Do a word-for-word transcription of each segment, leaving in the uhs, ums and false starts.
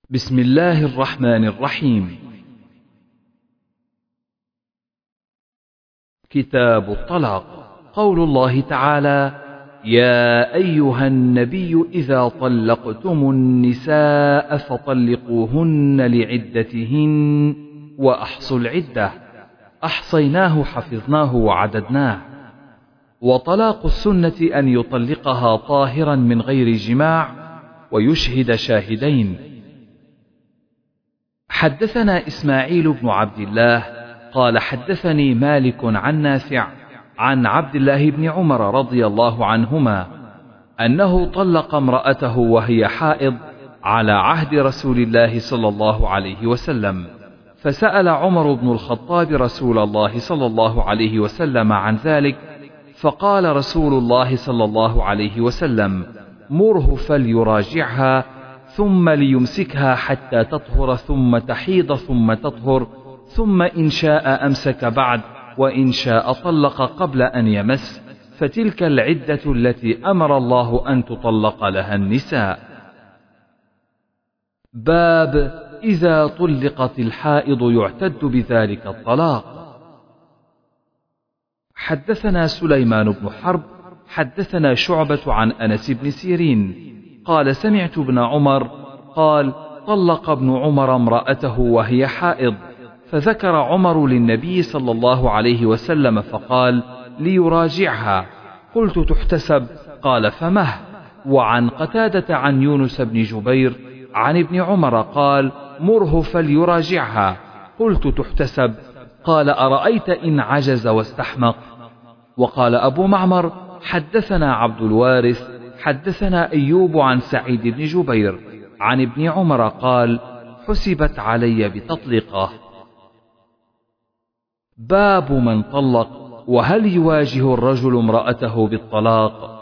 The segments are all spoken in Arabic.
بسم الله الرحمن الرحيم. كتاب الطلاق. قول الله تعالى: يا أيها النبي إذا طلقتم النساء فطلقوهن لعدتهن وأحصوا العدة، أحصيناه حفظناه وعددناه. وطلاق السنة أن يطلقها طاهرا من غير جماع ويشهد شاهدين. حدثنا إسماعيل بن عبد الله قال حدثني مالك عن نافع عن عبد الله بن عمر رضي الله عنهما أنه طلق امرأته وهي حائض على عهد رسول الله صلى الله عليه وسلم، فسأل عمر بن الخطاب رسول الله صلى الله عليه وسلم عن ذلك، فقال رسول الله صلى الله عليه وسلم: مره فليراجعها ثم ليمسكها حتى تطهر ثم تحيض ثم تطهر، ثم إن شاء أمسك بعد وإن شاء طلق قبل أن يمس، فتلك العدة التي أمر الله أن تطلق لها النساء. باب إذا طلقت الحائض يعتد بذلك الطلاق. حدثنا سليمان بن حرب حدثنا شعبة عن أنس بن سيرين قال سمعت ابن عمر قال: طلق ابن عمر امرأته وهي حائض، فذكر عمر للنبي صلى الله عليه وسلم فقال: ليراجعها. قلت: تحتسب؟ قال: فمه. وعن قتادة عن يونس بن جبير عن ابن عمر قال: مره فليراجعها. قلت: تحتسب؟ قال: أرأيت إن عجز واستحمق؟ وقال أبو معمر: حدثنا عبد الوارث حدثنا أيوب عن سعيد بن جبير عن ابن عمر قال: حسبت علي بتطليقه. باب من طلق وهل يواجه الرجل امرأته بالطلاق.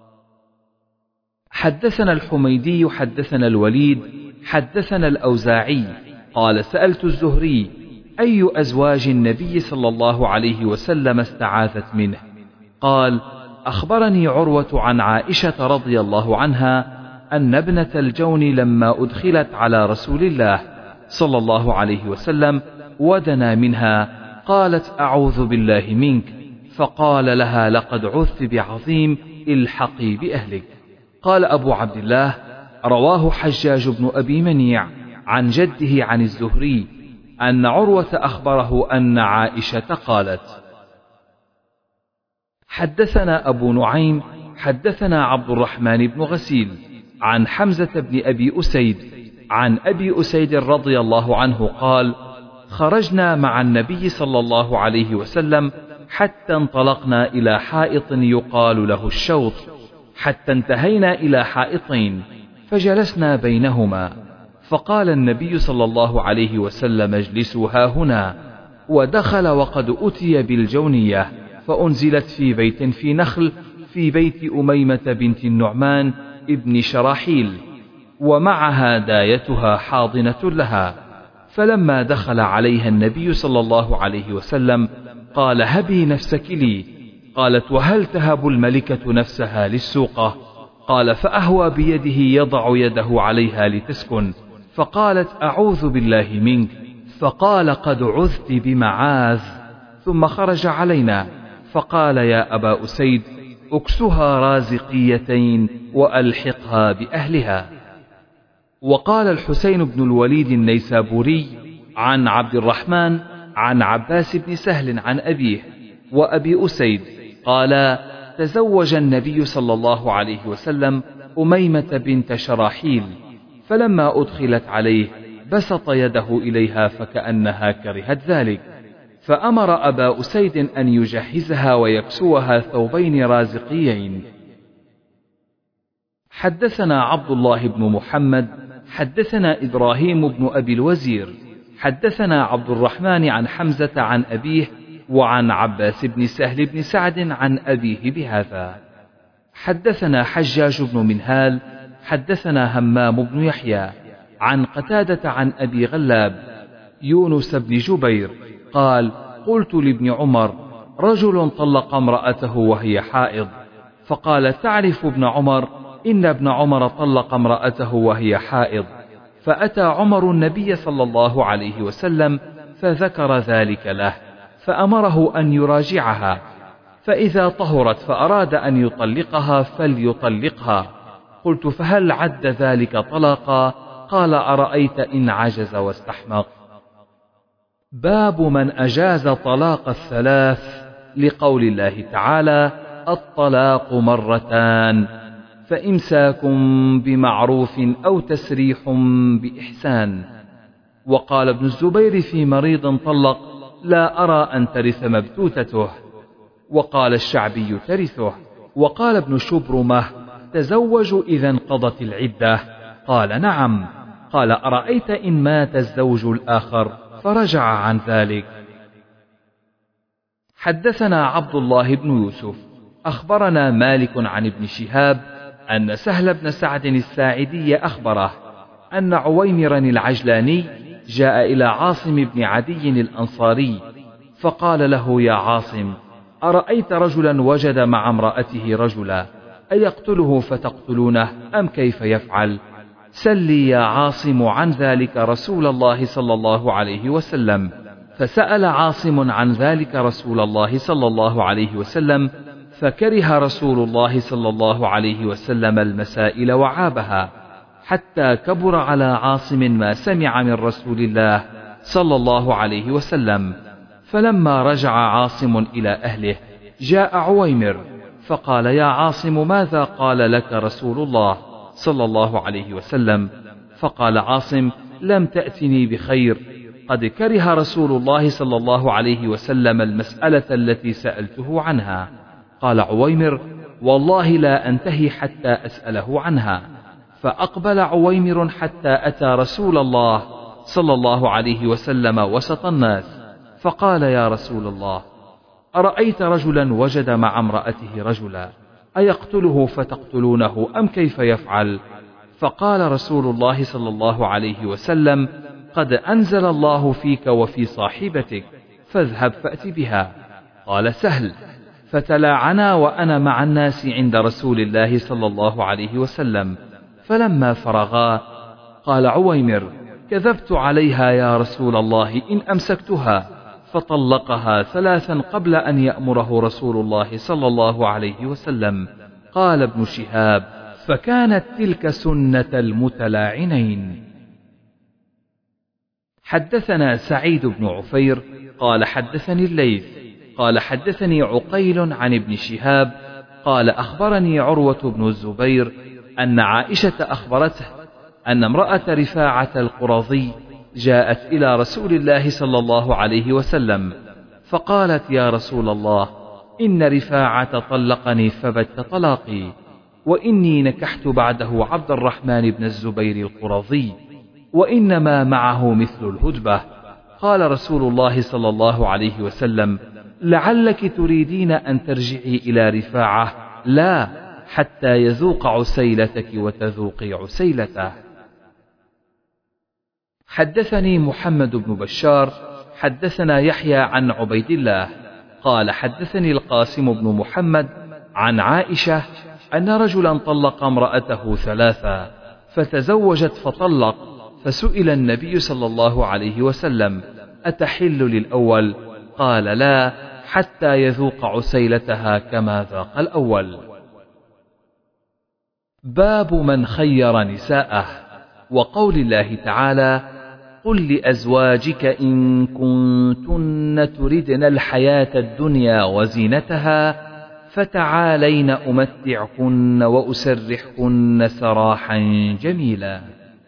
حدثنا الحميدي حدثنا الوليد حدثنا الأوزاعي قال: سألت الزهري: أي أزواج النبي صلى الله عليه وسلم استعاذت منه؟ قال: أخبرني عروة عن عائشة رضي الله عنها أن ابنة الجون لما أدخلت على رسول الله صلى الله عليه وسلم ودنا منها قالت: أعوذ بالله منك، فقال لها: لقد عذت بعظيم، الحقي بأهلك. قال أبو عبد الله: رواه حجاج بن أبي منيع عن جده عن الزهري أن عروة أخبره أن عائشة قالت. حدثنا أبو نعيم حدثنا عبد الرحمن بن غسيل عن حمزة بن أبي أسيد عن أبي أسيد رضي الله عنه قال: خرجنا مع النبي صلى الله عليه وسلم حتى انطلقنا إلى حائط يقال له الشوط، حتى انتهينا إلى حائطين فجلسنا بينهما، فقال النبي صلى الله عليه وسلم: اجلسوا هاهنا. ودخل وقد أتي بالجونية، فأنزلت في بيت في نخل في بيت أميمة بنت النعمان ابن شراحيل، ومعها دايتها حاضنة لها. فلما دخل عليها النبي صلى الله عليه وسلم قال: هبي نفسك لي. قالت: وهل تهب الملكة نفسها للسوقة؟ قال: فأهوى بيده يضع يده عليها لتسكن، فقالت: أعوذ بالله منك. فقال: قد عذت بمعاذ. ثم خرج علينا فقال: يا أبا أسيد، أكسها رازقيتين وألحقها بأهلها. وقال الحسين بن الوليد النيسابوري عن عبد الرحمن عن عباس بن سهل عن أبيه وأبي أسيد قال: تزوج النبي صلى الله عليه وسلم أميمة بنت شراحيل، فلما أدخلت عليه بسط يده إليها فكأنها كرهت ذلك، فأمر أبا أسيد أن يجهزها ويكسوها ثوبين رازقيين. حدثنا عبد الله بن محمد حدثنا إبراهيم بن أبي الوزير حدثنا عبد الرحمن عن حمزة عن أبيه وعن عباس بن سهل بن سعد عن أبيه بهذا. حدثنا حجاج بن منهال حدثنا همام بن يحيى عن قتادة عن أبي غلاب يونس بن جبير قال: قلت لابن عمر: رجل طلق امرأته وهي حائض، فقال: تعرف ابن عمر؟ إن ابن عمر طلق امرأته وهي حائض. فأتى عمر النبي صلى الله عليه وسلم فذكر ذلك له، فأمره أن يراجعها، فإذا طهرت فأراد أن يطلقها فليطلقها. قلت: فهل عد ذلك طلاقا؟ قال: أرأيت إن عجز واستحمق. باب من أجاز طلاق الثلاث، لقول الله تعالى: الطلاق مرتان، فإمساكم بمعروف أو تسريح بإحسان. وقال ابن الزبير في مريض طلق: لا أرى أن ترث مبتوتته. وقال الشعبي: ترثه. وقال ابن شبرمة: تزوج إذا انقضت العدة. قال: نعم. قال: أرأيت إن مات الزوج الآخر فرجع عن ذلك. حدثنا عبد الله بن يوسف أخبرنا مالك عن ابن شهاب أن سهل بن سعد الساعدي أخبره أن عويمرا العجلاني جاء إلى عاصم بن عدي الأنصاري فقال له: يا عاصم، أرأيت رجلا وجد مع امرأته رجلا، أيقتله فتقتلونه أم كيف يفعل؟ سلي يا عاصم عن ذلك رسول الله صلى الله عليه وسلم. فسأل عاصم عن ذلك رسول الله صلى الله عليه وسلم، فكره رسول الله صلى الله عليه وسلم المسائل وعابها، حتى كبر على عاصم ما سمع من رسول الله صلى الله عليه وسلم. فلما رجع عاصم إلى أهله جاء عويمر فقال: يا عاصم، ماذا قال لك رسول الله صلى الله عليه وسلم؟ فقال عاصم: لم تأتني بخير، قد كره رسول الله صلى الله عليه وسلم المسألة التي سألته عنها. قال عويمر: والله لا أنتهي حتى أسأله عنها. فأقبل عويمر حتى أتى رسول الله صلى الله عليه وسلم وسط الناس، فقال: يا رسول الله، أرأيت رجلا وجد مع امرأته رجلا، أيقتله فتقتلونه أم كيف يفعل؟ فقال رسول الله صلى الله عليه وسلم: قد أنزل الله فيك وفي صاحبتك، فاذهب فأت بها. قال سهل: فتلاعنا وأنا مع الناس عند رسول الله صلى الله عليه وسلم. فلما فرغا قال عويمر: كذبت عليها يا رسول الله إن أمسكتها. فطلقها ثلاثا قبل أن يأمره رسول الله صلى الله عليه وسلم. قال ابن شهاب: فكانت تلك سنة المتلاعنين. حدثنا سعيد بن عفير قال حدثني الليث قال حدثني عقيل عن ابن شهاب قال أخبرني عروة بن الزبير أن عائشة أخبرته أن امرأة رفاعة القرظي جاءت إلى رسول الله صلى الله عليه وسلم فقالت: يا رسول الله، إن رفاعة طلقني فبت طلاقي، وإني نكحت بعده عبد الرحمن بن الزبير القرظي، وإنما معه مثل الهدبة. قال رسول الله صلى الله عليه وسلم: لعلك تريدين أن ترجعي إلى رفاعة، لا، حتى يذوق عسيلتك وتذوقي عسيلته. حدثني محمد بن بشار حدثنا يحيى عن عبيد الله قال حدثني القاسم بن محمد عن عائشة أن رجلا طلق امرأته ثلاثا فتزوجت فطلق، فسئل النبي صلى الله عليه وسلم: أتحل للأول؟ قال: لا، حتى يذوق عسيلتها كما ذاق الأول. باب من خير نساءه، وقول الله تعالى: قل لأزواجك إن كنتن تردن الحياة الدنيا وزينتها فتعالين أمتعكن وأسرحكن سراحا جميلا.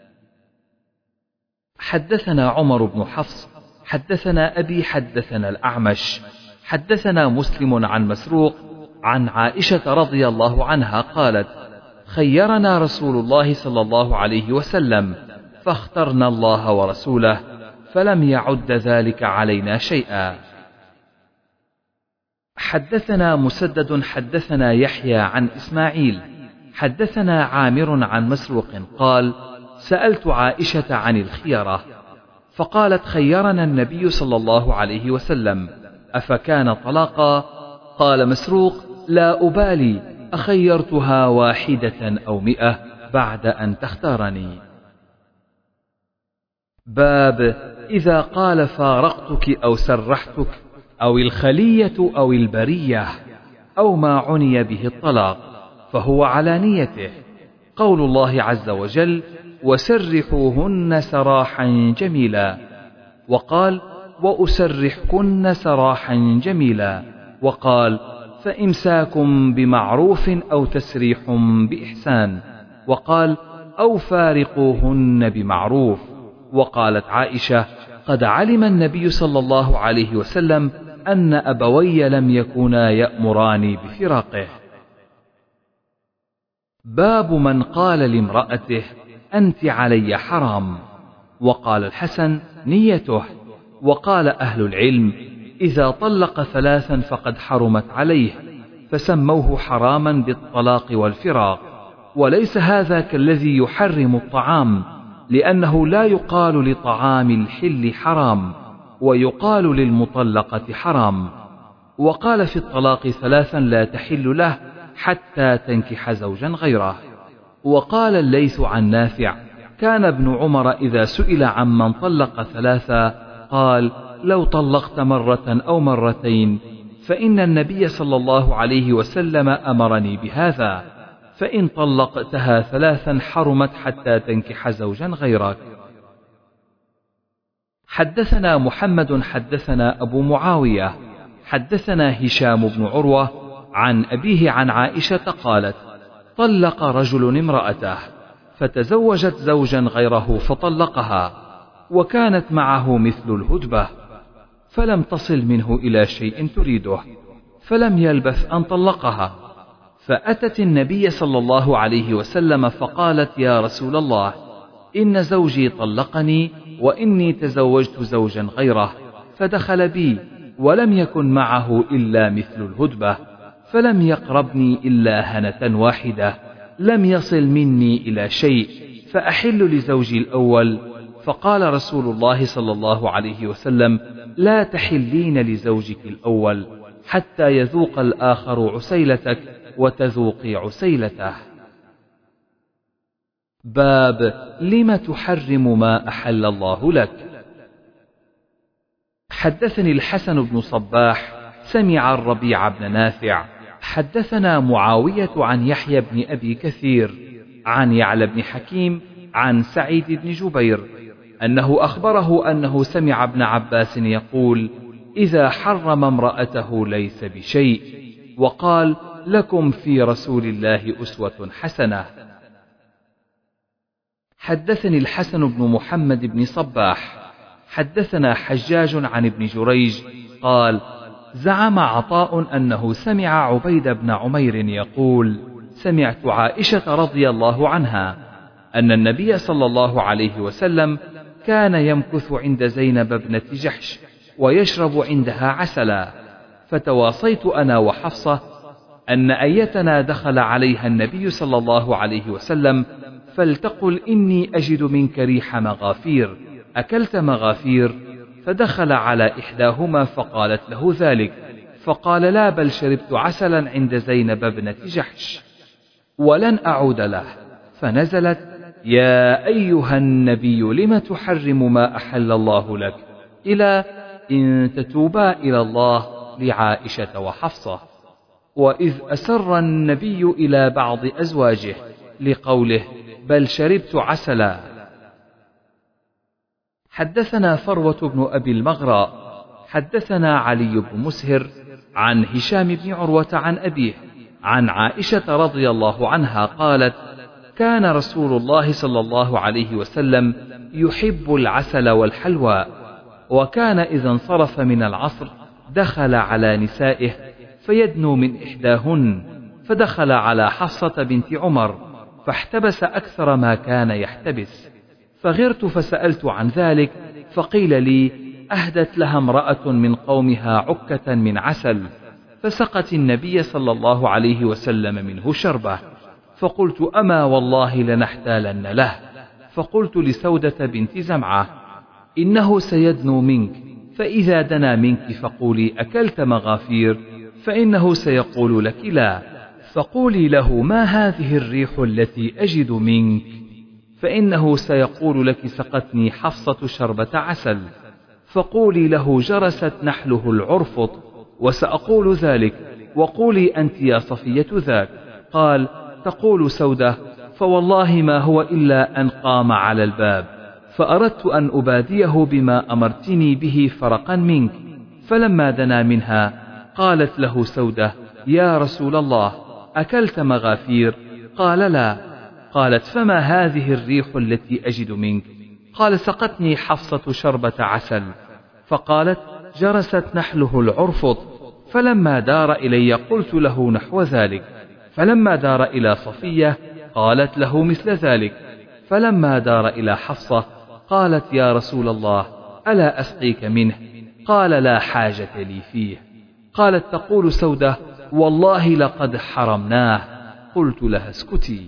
حدثنا عمر بن حفص حدثنا أبي حدثنا الأعمش حدثنا مسلم عن مسروق عن عائشة رضي الله عنها قالت: خيرنا رسول الله صلى الله عليه وسلم فاخترنا الله ورسوله، فلم يعد ذلك علينا شيئا. حدثنا مسدد حدثنا يحيى عن إسماعيل حدثنا عامر عن مسروق قال: سألت عائشة عن الخيرة فقالت: خيرنا النبي صلى الله عليه وسلم، أفكان طلاقا؟ قال مسروق: لا أبالي أخيرتها واحدة أو مئة بعد أن تختارني. باب إذا قال فارقتك أو سرحتك أو الخلية أو البرية أو ما عني به الطلاق فهو على نيته. قول الله عز وجل وسرحوهن سراحا جميلا، وقال وأسرحكن سراحا جميلا، وقال فإمساكم بمعروف أو تسريح بإحسان، وقال أو فارقوهن بمعروف. وقالت عائشة قد علم النبي صلى الله عليه وسلم أن أبوي لم يكونا يأمراني بفراقه. باب من قال لامرأته أنت علي حرام. وقال الحسن نيته. وقال أهل العلم إذا طلق ثلاثا فقد حرمت عليه، فسموه حراما بالطلاق والفراق. وليس هذا كالذي يحرم الطعام، لأنه لا يقال لطعام الحل حرام، ويقال للمطلقة حرام. وقال في الطلاق ثلاثا لا تحل له حتى تنكح زوجا غيره. وقال الليث عن نافع كان ابن عمر إذا سئل عمن طلق ثلاثا قال لو طلقت مرة أو مرتين فإن النبي صلى الله عليه وسلم أمرني بهذا، فإن طلقتها ثلاثا حرمت حتى تنكح زوجا غيرك. حدثنا محمد حدثنا أبو معاوية حدثنا هشام بن عروة عن أبيه عن عائشة قالت طلق رجل امرأته فتزوجت زوجا غيره فطلقها، وكانت معه مثل الهدبة، فلم تصل منه إلى شيء تريده، فلم يلبث أن طلقها، فأتت النبي صلى الله عليه وسلم فقالت يا رسول الله إن زوجي طلقني وإني تزوجت زوجا غيره، فدخل بي ولم يكن معه إلا مثل الهدبة، فلم يقربني إلا هنة واحدة، لم يصل مني إلى شيء، فأحل لزوجي الأول. فقال رسول الله صلى الله عليه وسلم لا تحلين لزوجك الأول حتى يذوق الآخر عسيلتك وتذوقي عسيلته. باب لم تحرم ما أحل الله لك. حدثني الحسن بن صباح سمع الربيع بن نافع حدثنا معاوية عن يحيى بن أبي كثير عن يعلى بن حكيم عن سعيد بن جبير أنه أخبره أنه سمع ابن عباس يقول إذا حرم امرأته ليس بشيء، وقال لكم في رسول الله أسوة حسنة. حدثني الحسن بن محمد بن صباح حدثنا حجاج عن ابن جريج قال زعم عطاء أنه سمع عبيد بن عمير يقول سمعت عائشة رضي الله عنها أن النبي صلى الله عليه وسلم كان يمكث عند زينب ابنة جحش ويشرب عندها عسلا، فتواصيت أنا وحفصة أن أيتنا دخل عليها النبي صلى الله عليه وسلم فلتقل إني أجد منك ريح مغافير، أكلت مغافير؟ فدخل على إحداهما فقالت له ذلك، فقال لا بل شربت عسلا عند زينب ابنة جحش ولن أعود له، فنزلت يا أيها النبي لم تحرم ما أحل الله لك إلى إن تتوبا إلى الله لعائشة وحفصة. وإذ أسر النبي إلى بعض أزواجه لقوله بل شربت عسلا. حدثنا فروة بن أبي المغراء حدثنا علي بن مسهر عن هشام بن عروة عن أبيه عن عائشة رضي الله عنها قالت كان رسول الله صلى الله عليه وسلم يحب العسل والحلوى، وكان إذا انصرف من العصر دخل على نسائه فيدنو من إحداهن، فدخل على حفصة بنت عمر فاحتبس أكثر ما كان يحتبس، فغرت فسألت عن ذلك، فقيل لي أهدت لها امرأة من قومها عكة من عسل، فسقت النبي صلى الله عليه وسلم منه شربة، فقلت أما والله لنحتالن له، فقلت لسودة بنت زمعة إنه سيدنو منك، فإذا دنا منك فقولي أكلت مغافير، فإنه سيقول لك لا، فقولي له ما هذه الريح التي أجد منك، فإنه سيقول لك سقتني حفصة شربة عسل، فقولي له جرست نحله العرفط، وسأقول ذلك، وقولي أنت يا صفية ذاك. قال: تقول سودة: فوالله ما هو إلا أن قام على الباب، فأردت أن أباديه بما أمرتني به فرقا منك، فلما دنا منها قالت له سودة: يا رسول الله، أكلت مغافير؟ قال: لا. قالت: فما هذه الريح التي أجد منك؟ قال: سقتني حفصة شربة عسل. فقالت: جرست نحله العرفط. فلما دار إلي قلت له نحو ذلك، فلما دار إلى صفية قالت له مثل ذلك، فلما دار إلى حفصة قالت: يا رسول الله، ألا أسقيك منه؟ قال: لا حاجة لي فيه. قالت تقول سودة: والله لقد حرمناه. قلت لها: اسكتي.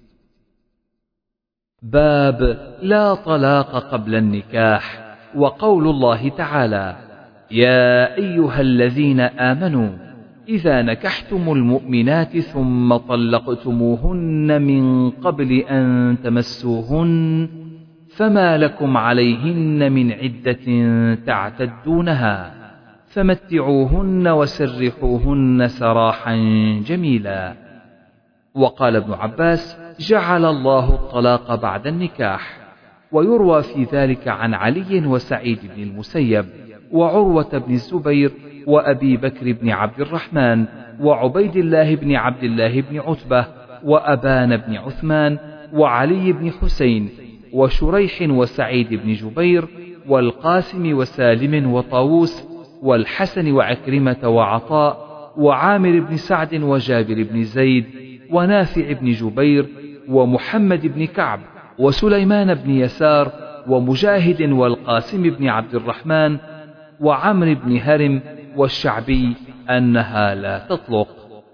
باب لا طلاق قبل النكاح. وقول الله تعالى: يا أيها الذين آمنوا إذا نكحتم المؤمنات ثم طلقتموهن من قبل أن تمسوهن فما لكم عليهن من عدة تعتدونها فمتعوهن وسرحوهن سراحا جميلا. وقال ابن عباس: جعل الله الطلاق بعد النكاح. ويروى في ذلك عن علي وسعيد بن المسيب وعروة بن الزبير وأبي بكر بن عبد الرحمن وعبيد الله بن عبد الله بن عتبة وأبان بن عثمان وعلي بن حسين وشريح وسعيد بن جبير والقاسم وسالم وطاووس والحسن وعكرمة وعطاء وعامر بن سعد وجابر بن زيد ونافع بن جبير ومحمد بن كعب وسليمان بن يسار ومجاهد والقاسم بن عبد الرحمن وعمر بن هرم والشعبي أنها لا تطلق.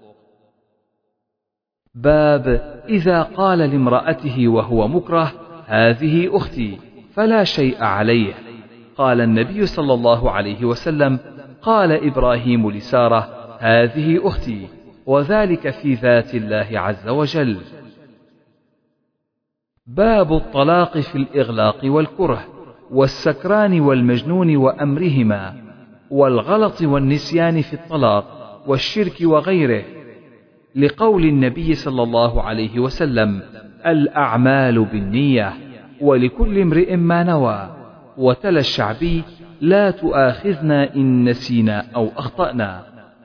باب إذا قال لامرأته وهو مكره: هذه أختي، فلا شيء عليه. قال النبي صلى الله عليه وسلم: قال إبراهيم لسارة: هذه أختي، وذلك في ذات الله عز وجل. باب الطلاق في الإغلاق والكره والسكران والمجنون وأمرهما والغلط والنسيان في الطلاق والشرك وغيره، لقول النبي صلى الله عليه وسلم: الأعمال بالنية ولكل امرئ ما نوى. وتلا الشعبي: لا تؤاخذنا إن نسينا أو أخطأنا،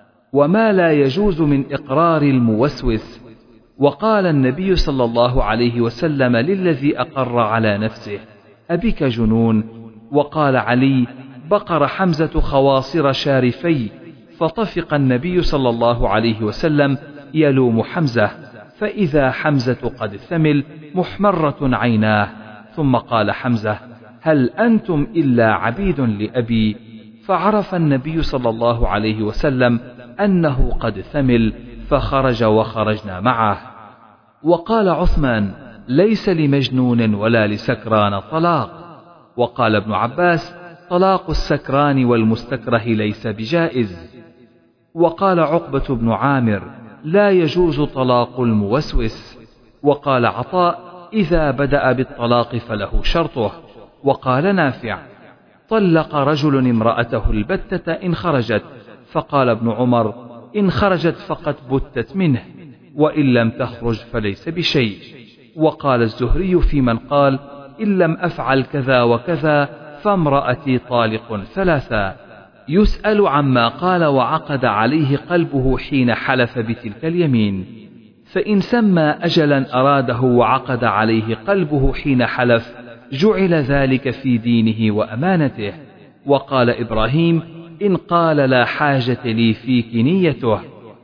وما لا يجوز من إقرار الموسوس. وقال النبي صلى الله عليه وسلم للذي أقر على نفسه: أبك جنون؟ وقال علي: بقر حمزة خواصر شارفي، فطفق النبي صلى الله عليه وسلم يلوم حمزة، فإذا حمزة قد ثمل محمرة عيناه، ثم قال حمزة: هل أنتم إلا عبيد لأبي؟ فعرف النبي صلى الله عليه وسلم أنه قد ثمل، فخرج وخرجنا معه. وقال عثمان: ليس لمجنون ولا لسكران طلاق. وقال ابن عباس: طلاق السكران والمستكره ليس بجائز. وقال عقبة بن عامر: لا يجوز طلاق الموسوس. وقال عطاء: إذا بدأ بالطلاق فله شرطه. وقال نافع: طلق رجل امرأته البتة إن خرجت، فقال ابن عمر: إن خرجت فقد بتت منه، وإن لم تخرج فليس بشيء. وقال الزهري في من قال: إن لم أفعل كذا وكذا فامرأتي طالق ثلاثا، يسأل عما قال وعقد عليه قلبه حين حلف بتلك اليمين، فإن سمى أجلا أراده وعقد عليه قلبه حين حلف جعل ذلك في دينه وأمانته. وقال إبراهيم: إن قال لا حاجة لي فيك نيته.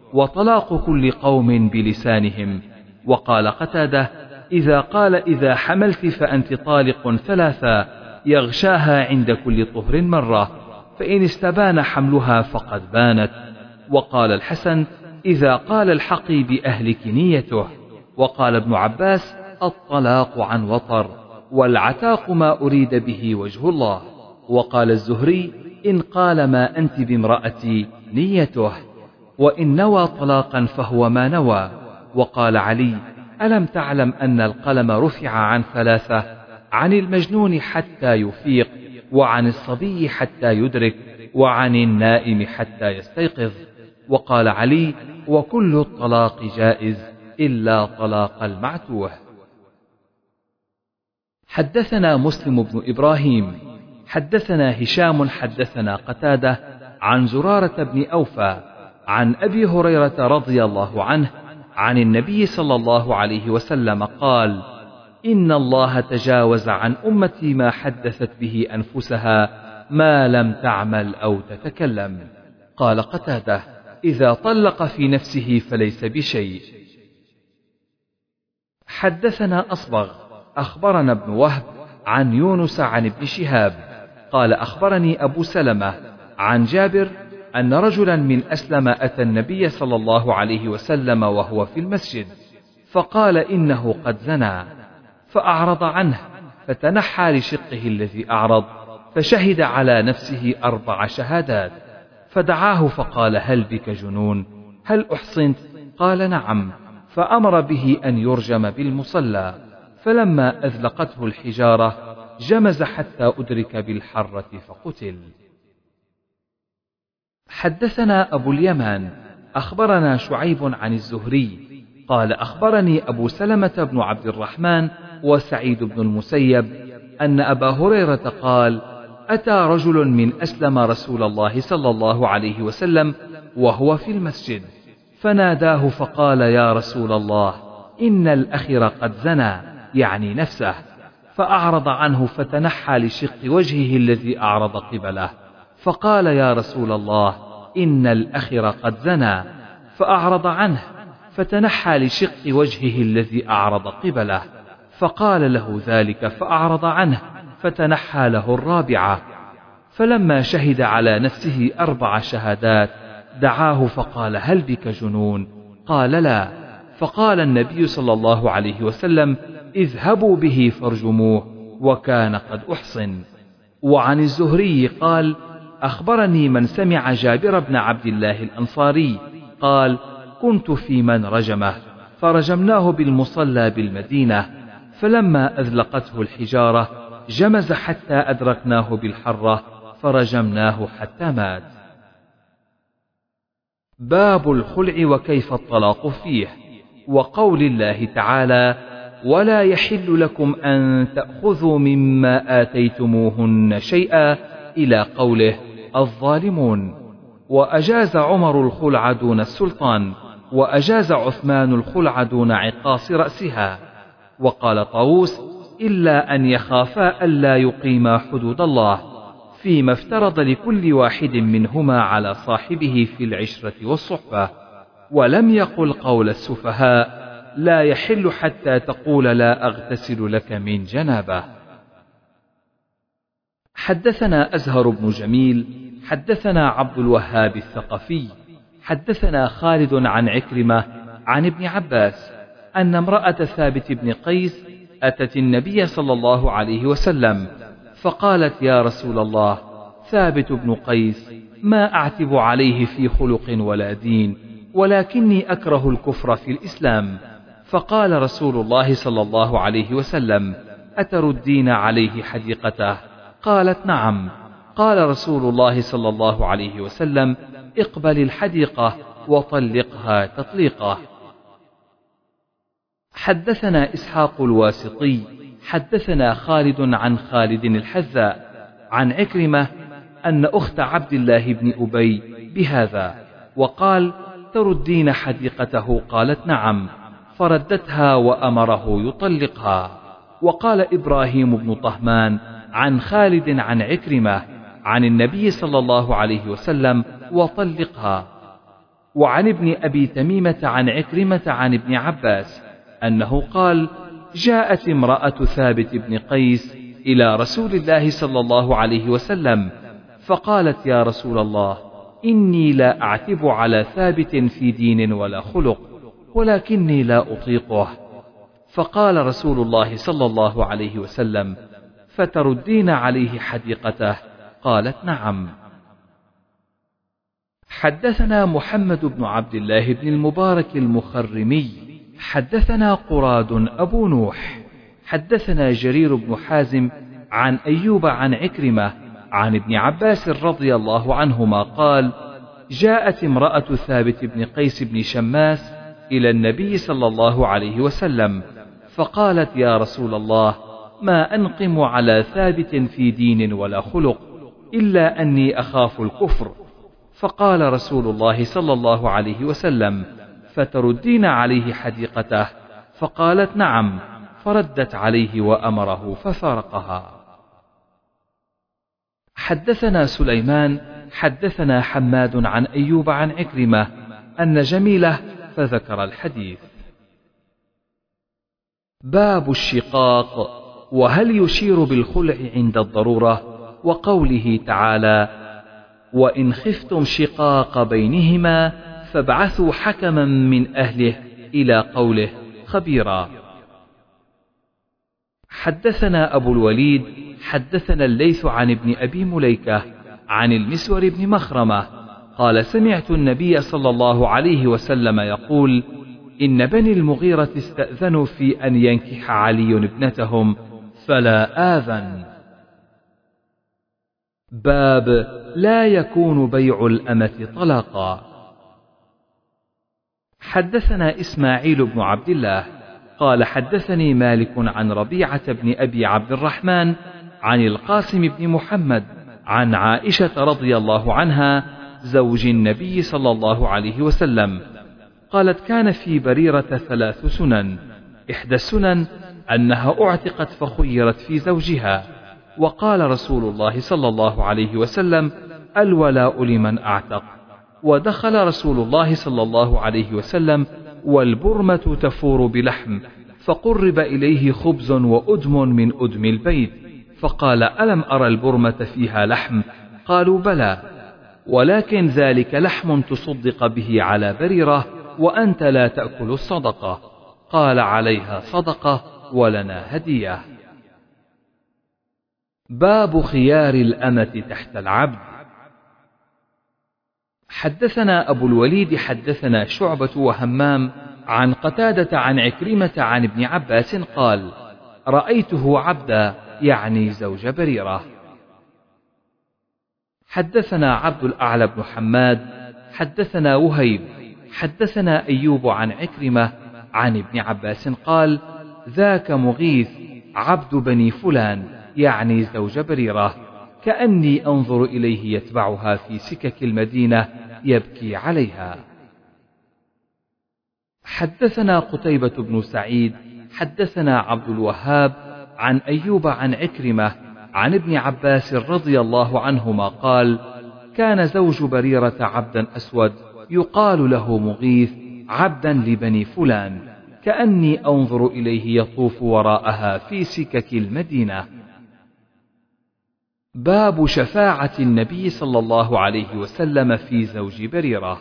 وطلاق كل قوم بلسانهم. وقال قتادة: إذا قال إذا حملت فأنت طالق ثلاثا يغشاها عند كل طهر مرة، فإن استبان حملها فقد بانت. وقال الحسن: إذا قال الحقي بأهلك نيته. وقال ابن عباس: الطلاق عن وطر، والعتاق ما أريد به وجه الله. وقال الزهري: إن قال ما أنت بامرأتي نيته، وإن نوى طلاقا فهو ما نوى. وقال علي: ألم تعلم أن القلم رفع عن ثلاثة، عن المجنون حتى يفيق، وعن الصبي حتى يدرك، وعن النائم حتى يستيقظ. وقال علي: وكل الطلاق جائز إلا طلاق المعتوه. حدثنا مسلم بن إبراهيم حدثنا هشام حدثنا قتادة عن زرارة بن أوفى عن أبي هريرة رضي الله عنه عن النبي صلى الله عليه وسلم قال: إن الله تجاوز عن أمتي ما حدثت به أنفسها ما لم تعمل أو تتكلم. قال قتادة: إذا طلق في نفسه فليس بشيء. حدثنا أصبغ أخبرنا ابن وهب عن يونس عن ابن شهاب قال: أخبرني أبو سلمة عن جابر أن رجلا من أسلم أتى النبي صلى الله عليه وسلم وهو في المسجد، فقال: إنه قد زنى، فأعرض عنه، فتنحى لشقه الذي أعرض، فشهد على نفسه أربع شهادات، فدعاه فقال: هل بك جنون؟ هل أحصنت؟ قال: نعم. فأمر به أن يرجم بالمصلى، فلما أذلقته الحجارة جمز حتى أدرك بالحرة فقتل. حدثنا أبو اليمان أخبرنا شعيب عن الزهري قال: أخبرني أبو سلمة بن عبد الرحمن وسعيد بن المسيب أن أبا هريرة قال: أتى رجل من أسلم رسول الله صلى الله عليه وسلم وهو في المسجد، فناداه فقال: يا رسول الله، إن الأخر قد زنى، يعني نفسه، فأعرض عنه، فتنحى لشق وجهه الذي أعرض قبله، فقال: يا رسول الله، إن الأخر قد زنى، فأعرض عنه، فتنحى لشق وجهه الذي أعرض قبله، فقال له ذلك، فأعرض عنه، فتنحى له الرابعة. فلما شهد على نفسه أربع شهادات دعاه فقال: هل بك جنون؟ قال: لا. فقال النبي صلى الله عليه وسلم: اذهبوا به فارجموه، وكان قد أحصن. وعن الزهري قال: أخبرني من سمع جابر بن عبد الله الأنصاري قال: كنت في من رجمه، فرجمناه بالمصلى بالمدينة، فلما أذلقته الحجارة جمز حتى أدركناه بالحرة، فرجمناه حتى مات. باب الخلع وكيف الطلاق فيه، وقول الله تعالى: ولا يحل لكم أن تأخذوا مما آتيتموهن شيئا، إلى قوله: الظالمون. وأجاز عمر الخلع دون السلطان، وأجاز عثمان الخلع دون عقاص رأسها. وقال طاووس: إلا أن يخافا ألا يقيما حدود الله فيما افترض لكل واحد منهما على صاحبه في العشرة والصحبة. ولم يقل قول السفهاء: لا يحل حتى تقول لا أغتسل لك من جنابه. حدثنا أزهر بن جميل حدثنا عبد الوهاب الثقفي حدثنا خالد عن عكرمة عن ابن عباس أن امرأة ثابت بن قيس أتت النبي صلى الله عليه وسلم فقالت: يا رسول الله، ثابت بن قيس ما أعتب عليه في خلق ولا دين، ولكني أكره الكفر في الإسلام. فقال رسول الله صلى الله عليه وسلم: أتردين عليه حديقته؟ قالت: نعم. قال رسول الله صلى الله عليه وسلم: اقبل الحديقة وطلقها تطليقه. حدثنا إسحاق الواسطي حدثنا خالد عن خالد الحذاء عن عكرمة أن أخت عبد الله بن أبي بهذا، وقال: تردين حديقته؟ قالت: نعم. فردتها وأمره يطلقها. وقال إبراهيم بن طهمان عن خالد عن عكرمة عن النبي صلى الله عليه وسلم: وطلقها. وعن ابن أبي تميمة عن عكرمة عن ابن عباس أنه قال: جاءت امرأة ثابت بن قيس إلى رسول الله صلى الله عليه وسلم فقالت: يا رسول الله، إني لا أعتب على ثابت في دين ولا خلق، ولكني لا أطيقه. فقال رسول الله صلى الله عليه وسلم: فتردين عليه حديقته؟ قالت: نعم. حدثنا محمد بن عبد الله بن المبارك المخرمي حدثنا قراد أبو نوح حدثنا جرير بن حازم عن أيوب عن عكرمة عن ابن عباس رضي الله عنهما قال: جاءت امرأة ثابت بن قيس بن شماس إلى النبي صلى الله عليه وسلم فقالت: يا رسول الله، ما أنقم على ثابت في دين ولا خلق إلا أني أخاف الكفر. فقال رسول الله صلى الله عليه وسلم: فتردين عليه حديقته؟ فقالت: نعم. فردت عليه وأمره ففارقها. حدثنا سليمان حدثنا حماد عن أيوب عن عكرمة أن جميلة فذكر الحديث. باب الشقاق، وهل يشير بالخلع عند الضرورة؟ وقوله تعالى: وإن خفتم شقاق بينهما فابعثوا حكما من أهله إلى قوله خبيرا. حدثنا أبو الوليد حدثنا الليث عن ابن أبي مليكة عن المسور بن مخرمة قال: سمعت النبي صلى الله عليه وسلم يقول: إن بني المغيرة استأذنوا في أن ينكح علي ابنتهم فلا آذن. باب لا يكون بيع الأمة طلاقا. حدثنا إسماعيل بن عبد الله قال: حدثني مالك عن ربيعة بن أبي عبد الرحمن عن القاسم بن محمد عن عائشة رضي الله عنها زوج النبي صلى الله عليه وسلم قالت: كان في بريرة ثلاث سنن، إحدى السنن أنها أعتقت فخيرت في زوجها، وقال رسول الله صلى الله عليه وسلم: الولاء لمن أعتق. ودخل رسول الله صلى الله عليه وسلم والبرمة تفور بلحم، فقرب إليه خبز وأدم من أدم البيت، فقال: ألم أرى البرمة فيها لحم؟ قالوا: بلى، ولكن ذلك لحم تصدق به على بريرة وأنت لا تأكل الصدقة. قال: عليها صدقة ولنا هدية. باب خيار الأمة تحت العبد. حدثنا أبو الوليد حدثنا شعبة وهمام عن قتادة عن عكرمة عن ابن عباس قال: رأيته عبدا، يعني زوج بريرة. حدثنا عبد الأعلى بن حماد حدثنا وهيب حدثنا أيوب عن عكرمة عن ابن عباس قال: ذاك مغيث عبد بني فلان، يعني زوج بريرة، كأني أنظر إليه يتبعها في سكك المدينة يبكي عليها. حدثنا قتيبة بن سعيد حدثنا عبد الوهاب عن أيوب عن عكرمة عن ابن عباس رضي الله عنهما قال: كان زوج بريرة عبدا أسود يقال له مغيث عبدا لبني فلان، كأني أنظر إليه يطوف وراءها في سكك المدينة. باب شفاعة النبي صلى الله عليه وسلم في زوج بريرة.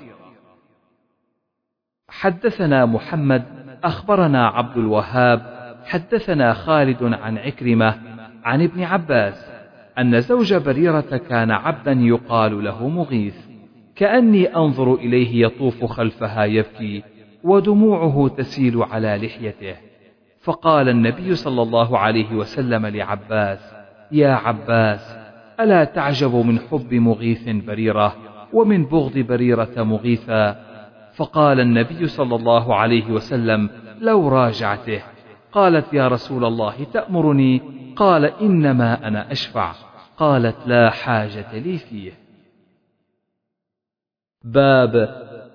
حدثنا محمد أخبرنا عبد الوهاب حدثنا خالد عن عكرمة عن ابن عباس أن زوج بريرة كان عبدا يقال له مغيث، كأني أنظر إليه يطوف خلفها يبكي ودموعه تسيل على لحيته. فقال النبي صلى الله عليه وسلم لعباس: يا عباس، ألا تعجب من حب مغيث بريرة ومن بغض بريرة مغيثا؟ فقال النبي صلى الله عليه وسلم: لو راجعته. قالت: يا رسول الله تأمرني؟ قال: إنما أنا أشفع. قالت: لا حاجة لي فيه. باب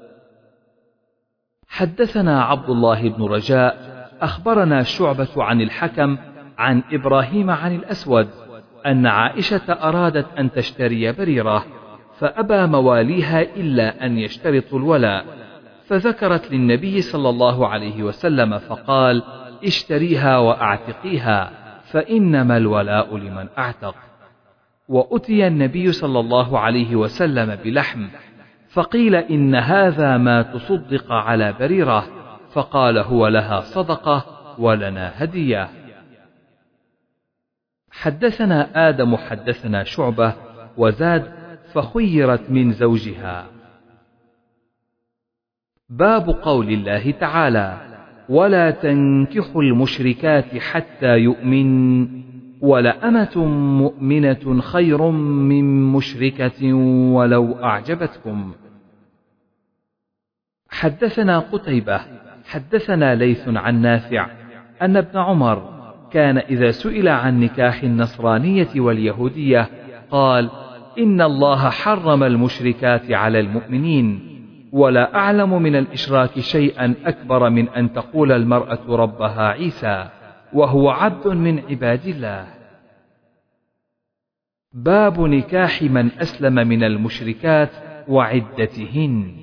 حدثنا عبد الله بن رجاء أخبرنا شعبة عن الحكم عن إبراهيم عن الأسود أن عائشة أرادت أن تشتري بريرة، فأبى مواليها إلا أن يشترطوا الولاء، فذكرت للنبي صلى الله عليه وسلم فقال: اشتريها وأعتقيها، فإنما الولاء لمن أعتق. وأتي النبي صلى الله عليه وسلم بلحم، فقيل: إن هذا ما تصدق على بريرة، فقال: هو لها صدقة ولنا هدية. حدثنا آدم حدثنا شعبة وزاد: فخيرت من زوجها. باب قول الله تعالى: ولا تنكحوا المشركات حتى يؤمن ولأمة مؤمنة خير من مشركة ولو أعجبتكم. حدثنا قتيبة حدثنا ليث عن نافع أن ابن عمر كان إذا سئل عن نكاح النصرانية واليهودية قال: إن الله حرم المشركات على المؤمنين، ولا أعلم من الإشراك شيئا أكبر من أن تقول المرأة ربها عيسى وهو عبد من عباد الله. باب نكاح من أسلم من المشركات وعدتهن.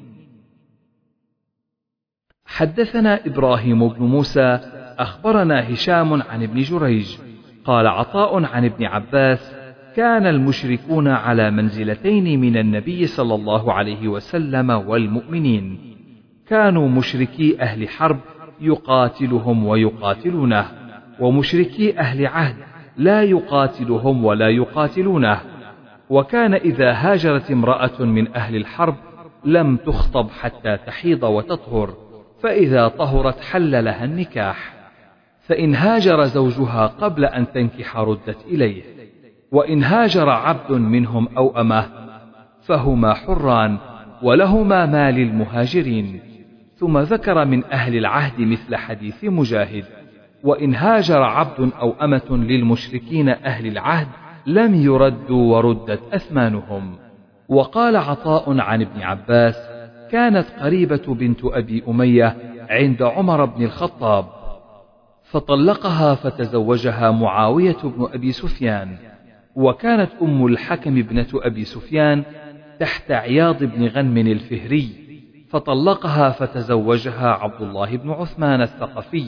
حدثنا إبراهيم بن موسى أخبرنا هشام عن ابن جريج قال عطاء عن ابن عباس: كان المشركون على منزلتين من النبي صلى الله عليه وسلم والمؤمنين، كانوا مشركي أهل حرب يقاتلهم ويقاتلونه، ومشركي أهل عهد لا يقاتلهم ولا يقاتلونه. وكان إذا هاجرت امرأة من أهل الحرب لم تخطب حتى تحيض وتطهر، فإذا طهرت حل لها النكاح، فإن هاجر زوجها قبل أن تنكح ردت إليه، وإن هاجر عبد منهم أو أمه فهما حران ولهما ما للمهاجرين. ثم ذكر من أهل العهد مثل حديث مجاهد: وإن هاجر عبد أو أمة للمشركين أهل العهد لم يردوا وردت أثمانهم. وقال عطاء عن ابن عباس: كانت قريبة بنت أبي أمية عند عمر بن الخطاب فطلقها فتزوجها معاوية بن أبي سفيان، وكانت أم الحكم ابنة أبي سفيان تحت عياض بن غنم الفهري فطلقها فتزوجها عبد الله بن عثمان الثقفي.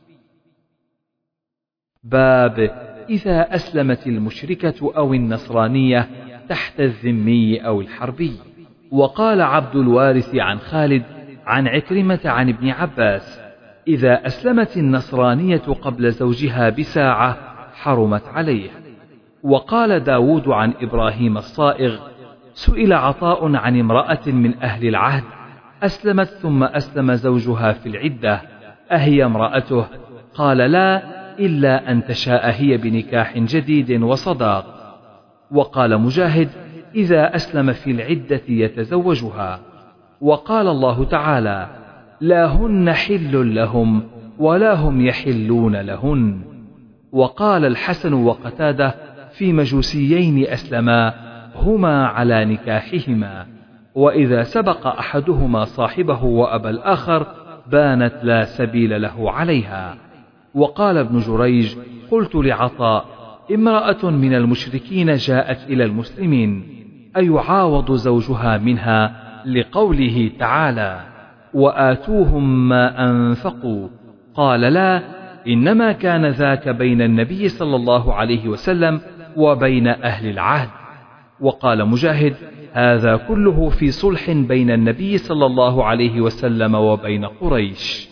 باب إذا أسلمت المشركة أو النصرانية تحت الذمي أو الحربي. وقال عبد الوارث عن خالد عن عكرمة عن ابن عباس: إذا أسلمت النصرانية قبل زوجها بساعة حرمت عليه. وقال داود عن إبراهيم الصائغ: سئل عطاء عن امرأة من أهل العهد أسلمت ثم أسلم زوجها في العدة أهي امرأته؟ قال: لا، إلا أن تشاء هي بنكاح جديد وصداق. وقال مجاهد: إذا أسلم في العدة يتزوجها. وقال الله تعالى: لا هن حل لهم ولا هم يحلون لهن. وقال الحسن وقتادة في مجوسيين أسلما هما على نكاحهما، وإذا سبق أحدهما صاحبه وأبى الآخر بانت لا سبيل له عليها. وقال ابن جريج: قلت لعطاء: امرأة من المشركين جاءت إلى المسلمين أيعاوض زوجها منها؟ لقوله تعالى: وآتوهم ما أنفقوا. قال: لا، إنما كان ذاك بين النبي صلى الله عليه وسلم وبين أهل العهد. وقال مجاهد: هذا كله في صلح بين النبي صلى الله عليه وسلم وبين قريش.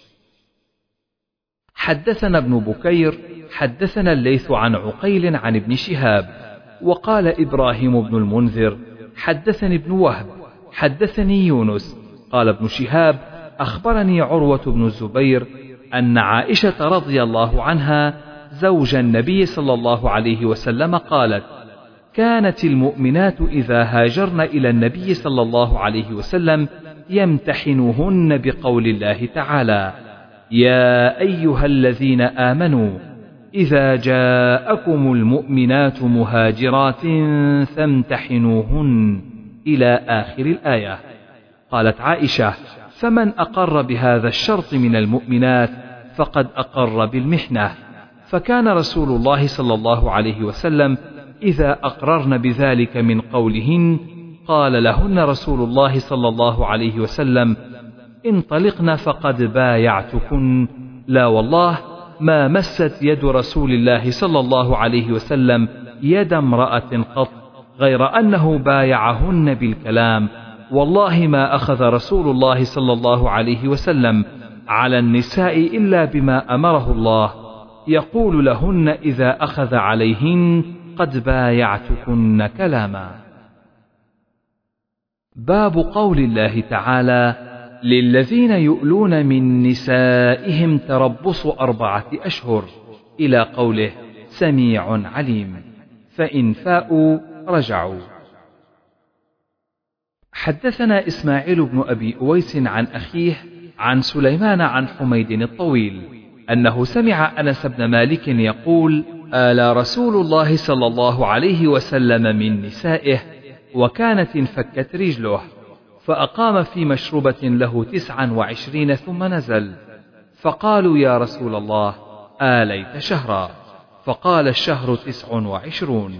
حدثنا ابن بكير حدثنا الليث عن عقيل عن ابن شهاب. وقال إبراهيم بن المنذر حدثني ابن وهب حدثني يونس قال ابن شهاب أخبرني عروة بن الزبير أن عائشة رضي الله عنها زوج النبي صلى الله عليه وسلم قالت: كانت المؤمنات إذا هاجرن إلى النبي صلى الله عليه وسلم يمتحنوهن بقول الله تعالى: يا أيها الذين آمنوا إذا جاءكم المؤمنات مهاجرات فامتحنوهن إلى آخر الآية. قالت عائشة: فمن أقر بهذا الشرط من المؤمنات فقد أقر بالمحنة. فكان رسول الله صلى الله عليه وسلم إذا أقررن بذلك من قولهن قال لهن رسول الله صلى الله عليه وسلم: انطلقن فقد بايعتكن. لا والله ما مست يد رسول الله صلى الله عليه وسلم يد امرأة قط غير أنه بايعهن بالكلام. والله ما أخذ رسول الله صلى الله عليه وسلم على النساء إلا بما أمره الله، يقول لهن إذا أخذ عليهن: قد بايعتكن كلاما. باب قول الله تعالى: للذين يؤلون من نسائهم تربص أربعة أشهر إلى قوله سميع عليم، فإن فاءوا رجعوا. حدثنا إسماعيل بن أبي أويس عن أخيه عن سليمان عن حميد الطويل أنه سمع أنس بن مالك يقول: آلى رسول الله صلى الله عليه وسلم من نسائه وكانت انفكت رجله، فأقام في مشربة له تسعا وعشرين ثم نزل، فقالوا: يا رسول الله آليت شهرا؟ فقال: الشهر تسع وعشرون.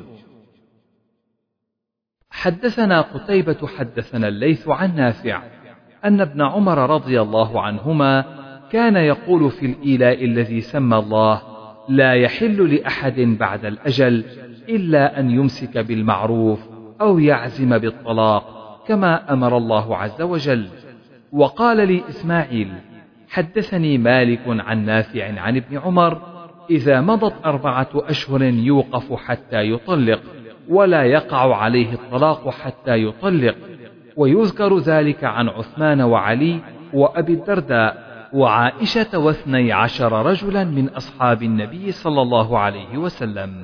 حدثنا قتيبة حدثنا الليث عن نافع أن ابن عمر رضي الله عنهما كان يقول في الإيلاء الذي سمى الله: لا يحل لأحد بعد الأجل إلا أن يمسك بالمعروف أو يعزم بالطلاق كما أمر الله عز وجل. وقال لي إسماعيل: حدثني مالك عن نافع عن ابن عمر: إذا مضت أربعة أشهر يوقف حتى يطلق، ولا يقع عليه الطلاق حتى يطلق. ويذكر ذلك عن عثمان وعلي وأبي الدرداء وعائشة واثني عشر رجلا من أصحاب النبي صلى الله عليه وسلم.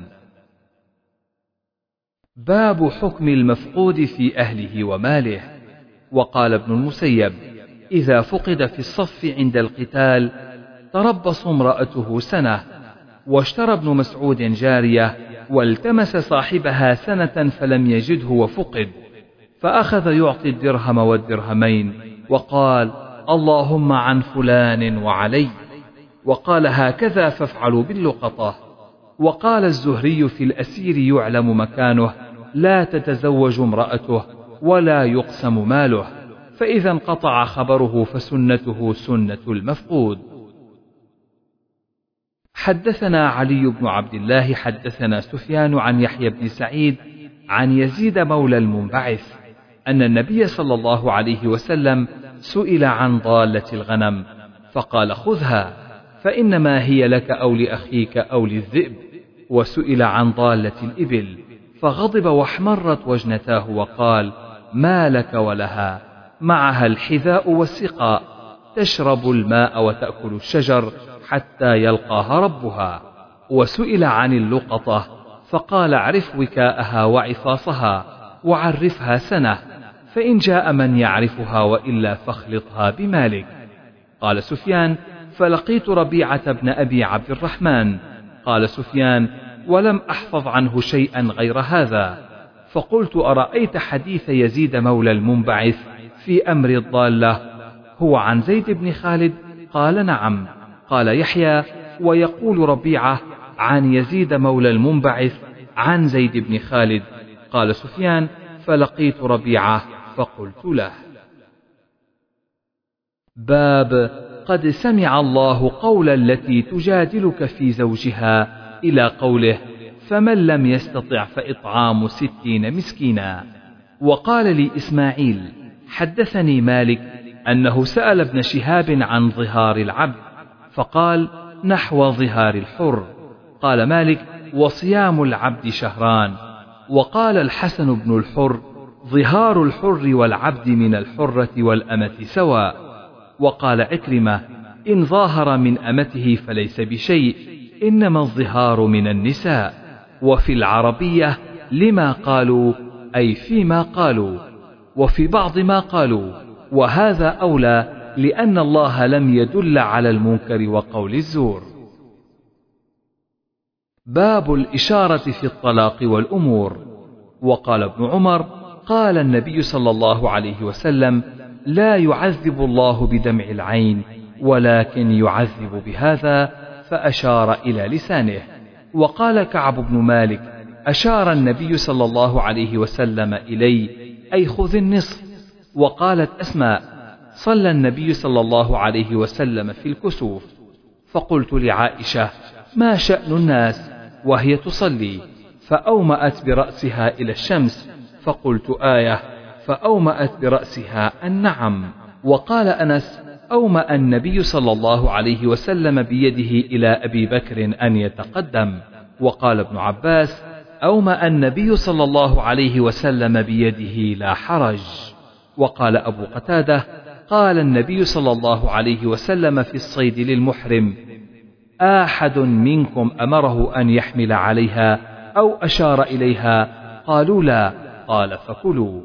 باب حكم المفقود في أهله وماله. وقال ابن المسيب: إذا فقد في الصف عند القتال تربص امرأته سنة. واشترى ابن مسعود جارية والتمس صاحبها سنة فلم يجده وفقد، فأخذ يعطي الدرهم والدرهمين وقال: اللهم عن فلان وعلي. وقال: هكذا فافعلوا باللقطة. وقال الزهري في الأسير يعلم مكانه: لا تتزوج امرأته ولا يقسم ماله، فإذا انقطع خبره فسنته سنة المفقود. حدثنا علي بن عبد الله حدثنا سفيان عن يحيى بن سعيد عن يزيد مولى المنبعث أن النبي صلى الله عليه وسلم سئل عن ضالة الغنم فقال: خذها فإنما هي لك أو لأخيك أو للذئب. وسئل عن ضالة الإبل فغضب واحمرت وجنتاه وقال: ما لك ولها؟ معها الحذاء والسقاء، تشرب الماء وتأكل الشجر حتى يلقاها ربها. وسئل عن اللقطة فقال: اعرف وكاءها وعفاصها وعرفها سنة، فإن جاء من يعرفها وإلا فاخلطها بمالك. قال سفيان: فلقيت ربيعة بن أبي عبد الرحمن. قال سفيان: ولم أحفظ عنه شيئا غير هذا. فقلت: أرأيت حديث يزيد مولى المنبعث في أمر الضالة هو عن زيد بن خالد؟ قال: نعم. قال يحيى: ويقول ربيعة عن يزيد مولى المنبعث عن زيد بن خالد. قال سفيان: فلقيت ربيعة فقلت له. باب قد سمع الله قول التي تجادلك في زوجها إلى قوله: فمن لم يستطع فإطعام ستين مسكينا. وقال لي إسماعيل: حدثني مالك أنه سأل ابن شهاب عن ظهار العبد فقال: نحو ظهار الحر. قال مالك: وصيام العبد شهران. وقال الحسن بن الحر: ظهار الحر والعبد من الحرة والأمة سواء. وقال عكرمة: إن ظاهر من أمته فليس بشيء، إنما الظهار من النساء. وفي العربية لما قالوا أي فيما قالوا، وفي بعض ما قالوا، وهذا أولى لأن الله لم يدل على المنكر وقول الزور. باب الإشارة في الطلاق والأمور. وقال ابن عمر: قال النبي صلى الله عليه وسلم: لا يعذب الله بدمع العين ولكن يعذب بهذا، فأشار إلى لسانه. وقال كعب بن مالك: أشار النبي صلى الله عليه وسلم إلي أي خذ النصف. وقالت أسماء: صلى النبي صلى الله عليه وسلم في الكسوف. فقلت لعائشة: ما شأن الناس وهي تصلي؟ فأومأت برأسها إلى الشمس. فقلت: آية. فأومأت برأسها النعم. وقال أنس: أومأ النبي صلى الله عليه وسلم بيده إلى أبي بكر أن يتقدم. وقال ابن عباس: أومأ النبي صلى الله عليه وسلم بيده لا حرج. وقال أبو قتادة: قال النبي صلى الله عليه وسلم في الصيد للمحرم: أحد منكم أمره أن يحمل عليها أو أشار إليها؟ قالوا لا. قال: فكلوا.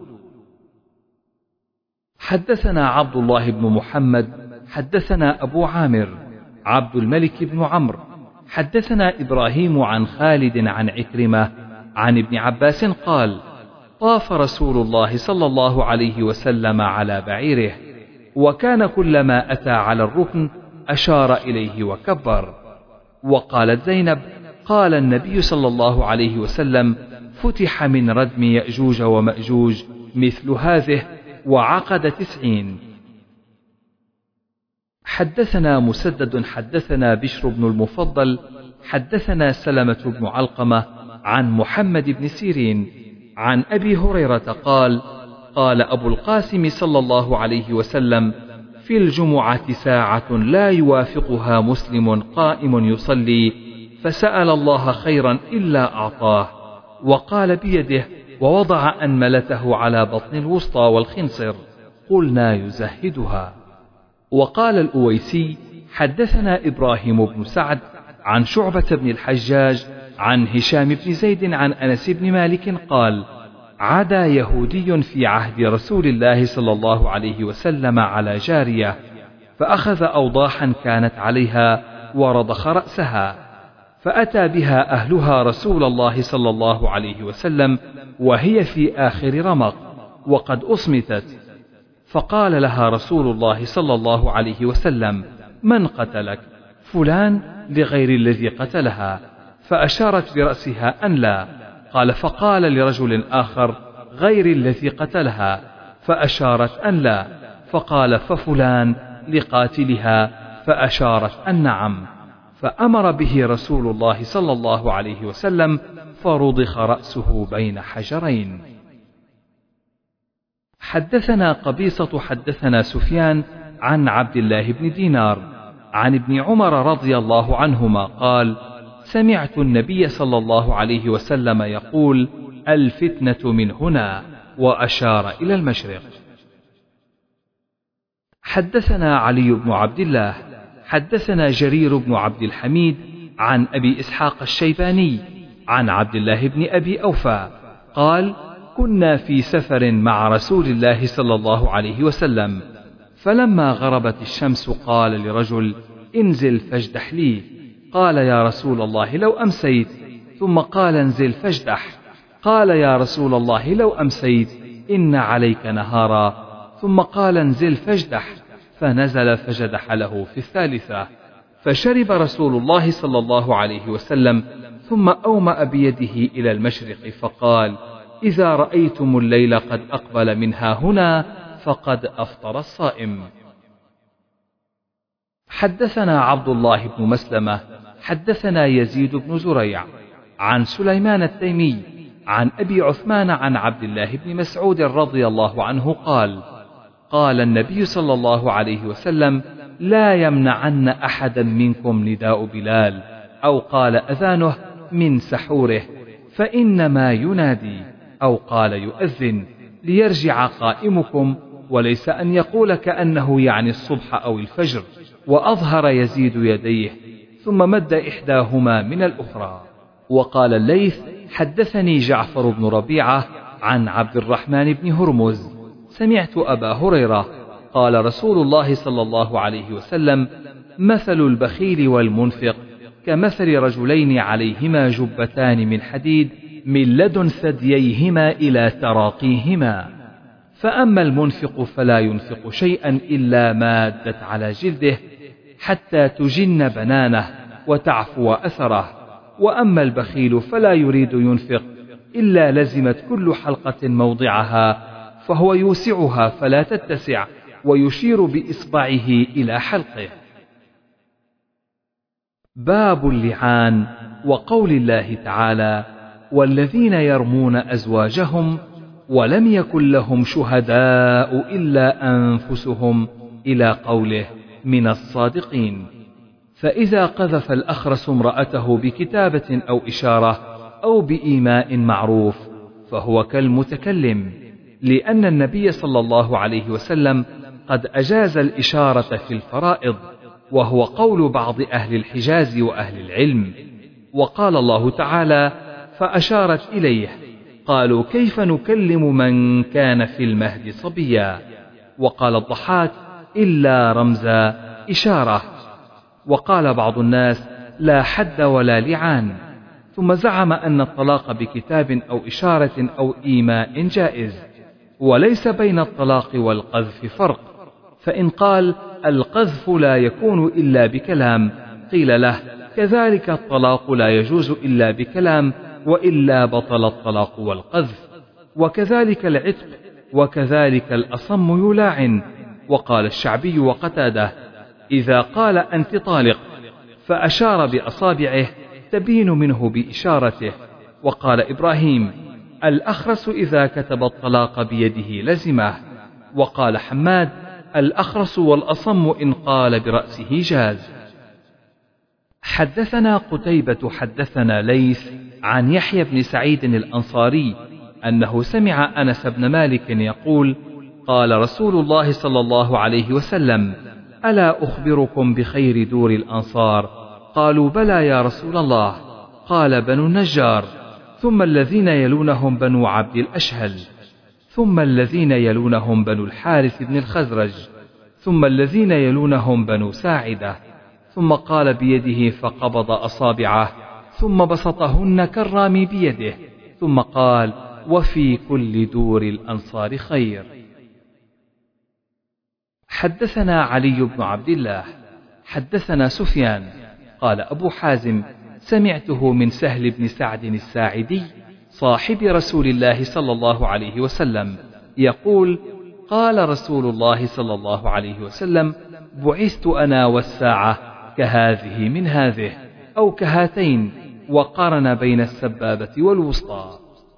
حدثنا عبد الله بن محمد حدثنا أبو عامر عبد الملك بن عمرو حدثنا إبراهيم عن خالد عن عكرمة عن ابن عباس قال: طاف رسول الله صلى الله عليه وسلم على بعيره، وكان كلما أتى على الركن أشار إليه وكبر. وقالت زينب: قال النبي صلى الله عليه وسلم: فتح من ردم يأجوج ومأجوج مثل هذه وعقد تسعين. حدثنا مسدد حدثنا بشر بن المفضل حدثنا سلمة بن علقمة عن محمد بن سيرين عن أبي هريرة قال: قال أبو القاسم صلى الله عليه وسلم: في الجمعة ساعة لا يوافقها مسلم قائم يصلي فسأل الله خيرا إلا أعطاه، وقال بيده ووضع أنملته على بطن الوسطى والخنصر، قلنا يزهدها. وقال الأويسي: حدثنا إبراهيم بن سعد عن شعبة بن الحجاج عن هشام بن زيد عن أنس بن مالك قال: عدا يهودي في عهد رسول الله صلى الله عليه وسلم على جارية، فأخذ أوضاحا كانت عليها ورضخ رأسها، فأتى بها أهلها رسول الله صلى الله عليه وسلم وهي في آخر رمق وقد أصمتت، فقال لها رسول الله صلى الله عليه وسلم: من قتلك؟ فلان، لغير الذي قتلها، فأشارت برأسها أن لا. قال: فقال لرجل آخر: غير الذي قتلها، فأشارت أن لا، فقال: ففلان لقاتلها، فأشارت أن نعم، فأمر به رسول الله صلى الله عليه وسلم فرضخ رأسه بين حجرين. حدثنا قبيصة حدثنا سفيان عن عبد الله بن دينار عن ابن عمر رضي الله عنهما قال: سمعت النبي صلى الله عليه وسلم يقول: الفتنة من هنا، وأشار إلى المشرق. حدثنا علي بن عبد الله حدثنا جرير بن عبد الحميد عن أبي إسحاق الشيباني عن عبد الله بن أبي أوفى قال: كنا في سفر مع رسول الله صلى الله عليه وسلم، فلما غربت الشمس قال لرجل: انزل فاجدح لي. قال: يا رسول الله لو أمسيت. ثم قال: انزل فاجدح. قال: يا رسول الله لو أمسيت إن عليك نهارا. ثم قال: انزل فاجدح. فنزل فجدح له في الثالثة، فشرب رسول الله صلى الله عليه وسلم، ثم أومأ بيده إلى المشرق فقال: إذا رأيتم الليل قد أقبل منها هنا فقد أفطر الصائم. حدثنا عبد الله بن مسلمة حدثنا يزيد بن زريع عن سليمان التيمي عن أبي عثمان عن عبد الله بن مسعود رضي الله عنه قال: قال النبي صلى الله عليه وسلم: لا يمنعن أحدا منكم نداء بلال، أو قال أذانه، من سحوره، فإنما ينادي، أو قال يؤذن، ليرجع قائمكم، وليس أن يقول كأنه يعني الصبح أو الفجر. وأظهر يزيد يديه ثم مد إحداهما من الأخرى. وقال الليث: حدثني جعفر بن ربيعة عن عبد الرحمن بن هرمز سمعت أبا هريرة قال: رسول الله صلى الله عليه وسلم: مثل البخيل والمنفق كمثل رجلين عليهما جبتان من حديد من لدن ثدييهما إلى تراقيهما، فأما المنفق فلا ينفق شيئا إلا مادت على جلده حتى تجن بنانه وتعفو أثره، وأما البخيل فلا يريد ينفق إلا لزمت كل حلقة موضعها، فهو يوسعها فلا تتسع، ويشير بإصبعه إلى حلقه. باب اللعان وقول الله تعالى: والذين يرمون أزواجهم ولم يكن لهم شهداء إلا أنفسهم، إلى قوله: من الصادقين. فإذا قذف الأخرس امرأته بكتابة أو إشارة أو بإيماء معروف فهو كالمتكلم، لأن النبي صلى الله عليه وسلم قد أجاز الإشارة في الفرائض، وهو قول بعض أهل الحجاز وأهل العلم. وقال الله تعالى: فأشارت إليه، قالوا كيف نكلم من كان في المهد صبيا. وقال الضحاك: إلا رمزا، إشارة. وقال بعض الناس: لا حد ولا لعان. ثم زعم أن الطلاق بكتاب أو إشارة أو إيماء جائز، وليس بين الطلاق والقذف فرق. فإن قال: القذف لا يكون إلا بكلام، قيل له: كذلك الطلاق لا يجوز إلا بكلام، وإلا بطل الطلاق والقذف. وكذلك العتق، وكذلك الأصم يلاعن. وقال الشعبي وقتاده: إذا قال أنت طالق فأشار بأصابعه تبين منه بإشارته. وقال إبراهيم: الأخرس إذا كتب الطلاق بيده لزمه. وقال حماد: الأخرس والأصم إن قال برأسه جاز. حدثنا قتيبة حدثنا ليث عن يحيى بن سعيد الأنصاري أنه سمع أنس بن مالك يقول: قال رسول الله صلى الله عليه وسلم: ألا أخبركم بخير دور الأنصار؟ قالوا: بلى يا رسول الله. قال: بنو النجار، ثم الذين يلونهم بنو عبد الأشهل، ثم الذين يلونهم بنو الحارث بن الخزرج، ثم الذين يلونهم بنو ساعدة. ثم قال بيده فقبض أصابعه، ثم بسطهن كالرامي بيده، ثم قال: وفي كل دور الأنصار خير. حدثنا علي بن عبد الله حدثنا سفيان قال أبو حازم: سمعته من سهل بن سعد الساعدي صاحب رسول الله صلى الله عليه وسلم يقول: قال رسول الله صلى الله عليه وسلم: بعثت أنا والساعة كهذه من هذه، أو كهاتين، وقارن بين السبابة والوسطى.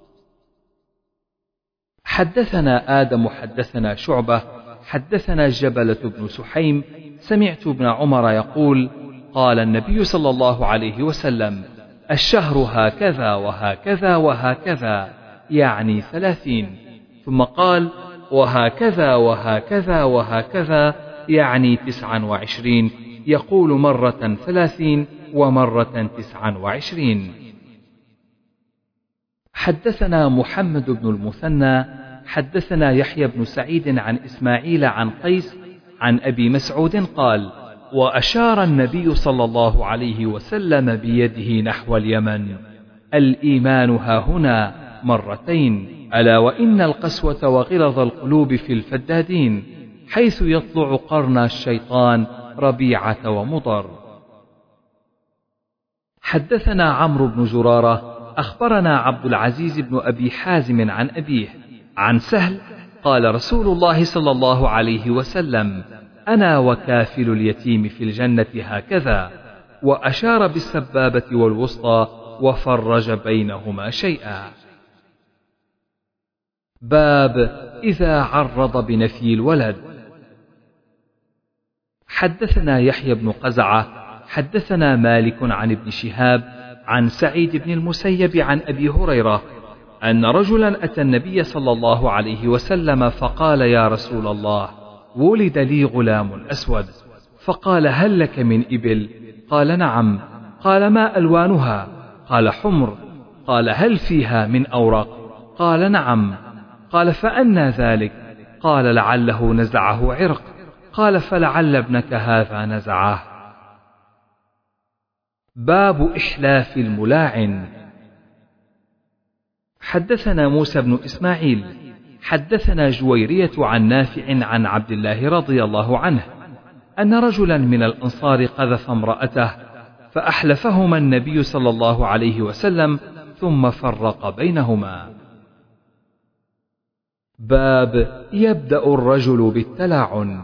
حدثنا آدم حدثنا شعبة حدثنا جبلة بن سحيم سمعت ابن عمر يقول: قال النبي صلى الله عليه وسلم: الشهر هكذا وهكذا وهكذا، يعني ثلاثين. ثم قال: وهكذا وهكذا وهكذا، يعني تسعا وعشرين، يقول مرة ثلاثين ومرة تسعا وعشرين. حدثنا محمد بن المثنى حدثنا يحيى بن سعيد عن إسماعيل عن قيس عن أبي مسعود قال: وأشار النبي صلى الله عليه وسلم بيده نحو اليمن: الإيمان هاهنا مرتين، ألا وإن القسوة وغلظ القلوب في الفدادين، حيث يطلع قرن الشيطان ربيعة ومضر. حدثنا عمرو بن زرارة أخبرنا عبد العزيز بن أبي حازم عن أبيه عن سهل قال: رسول الله صلى الله عليه وسلم: أنا وكافل اليتيم في الجنة هكذا، وأشار بالسبابة والوسطى وفرج بينهما شيئا. باب إذا عرض بنفي الولد. حدثنا يحيى بن قزعة حدثنا مالك عن ابن شهاب عن سعيد بن المسيب عن أبي هريرة أن رجلا أتى النبي صلى الله عليه وسلم فقال: يا رسول الله، ولد لي غلام أسود. فقال: هل لك من إبل؟ قال: نعم. قال: ما ألوانها؟ قال: حمر. قال: هل فيها من أورق؟ قال: نعم. قال: فأنى ذلك؟ قال: لعله نزعه عرق. قال: فلعل ابنك هذا نزعه. باب إحلاف الملاعن. حدثنا موسى بن إسماعيل حدثنا جويرية عن نافع عن عبد الله رضي الله عنه أن رجلا من الأنصار قذف امرأته فأحلفهما النبي صلى الله عليه وسلم ثم فرق بينهما. باب يبدأ الرجل بالتلاعن.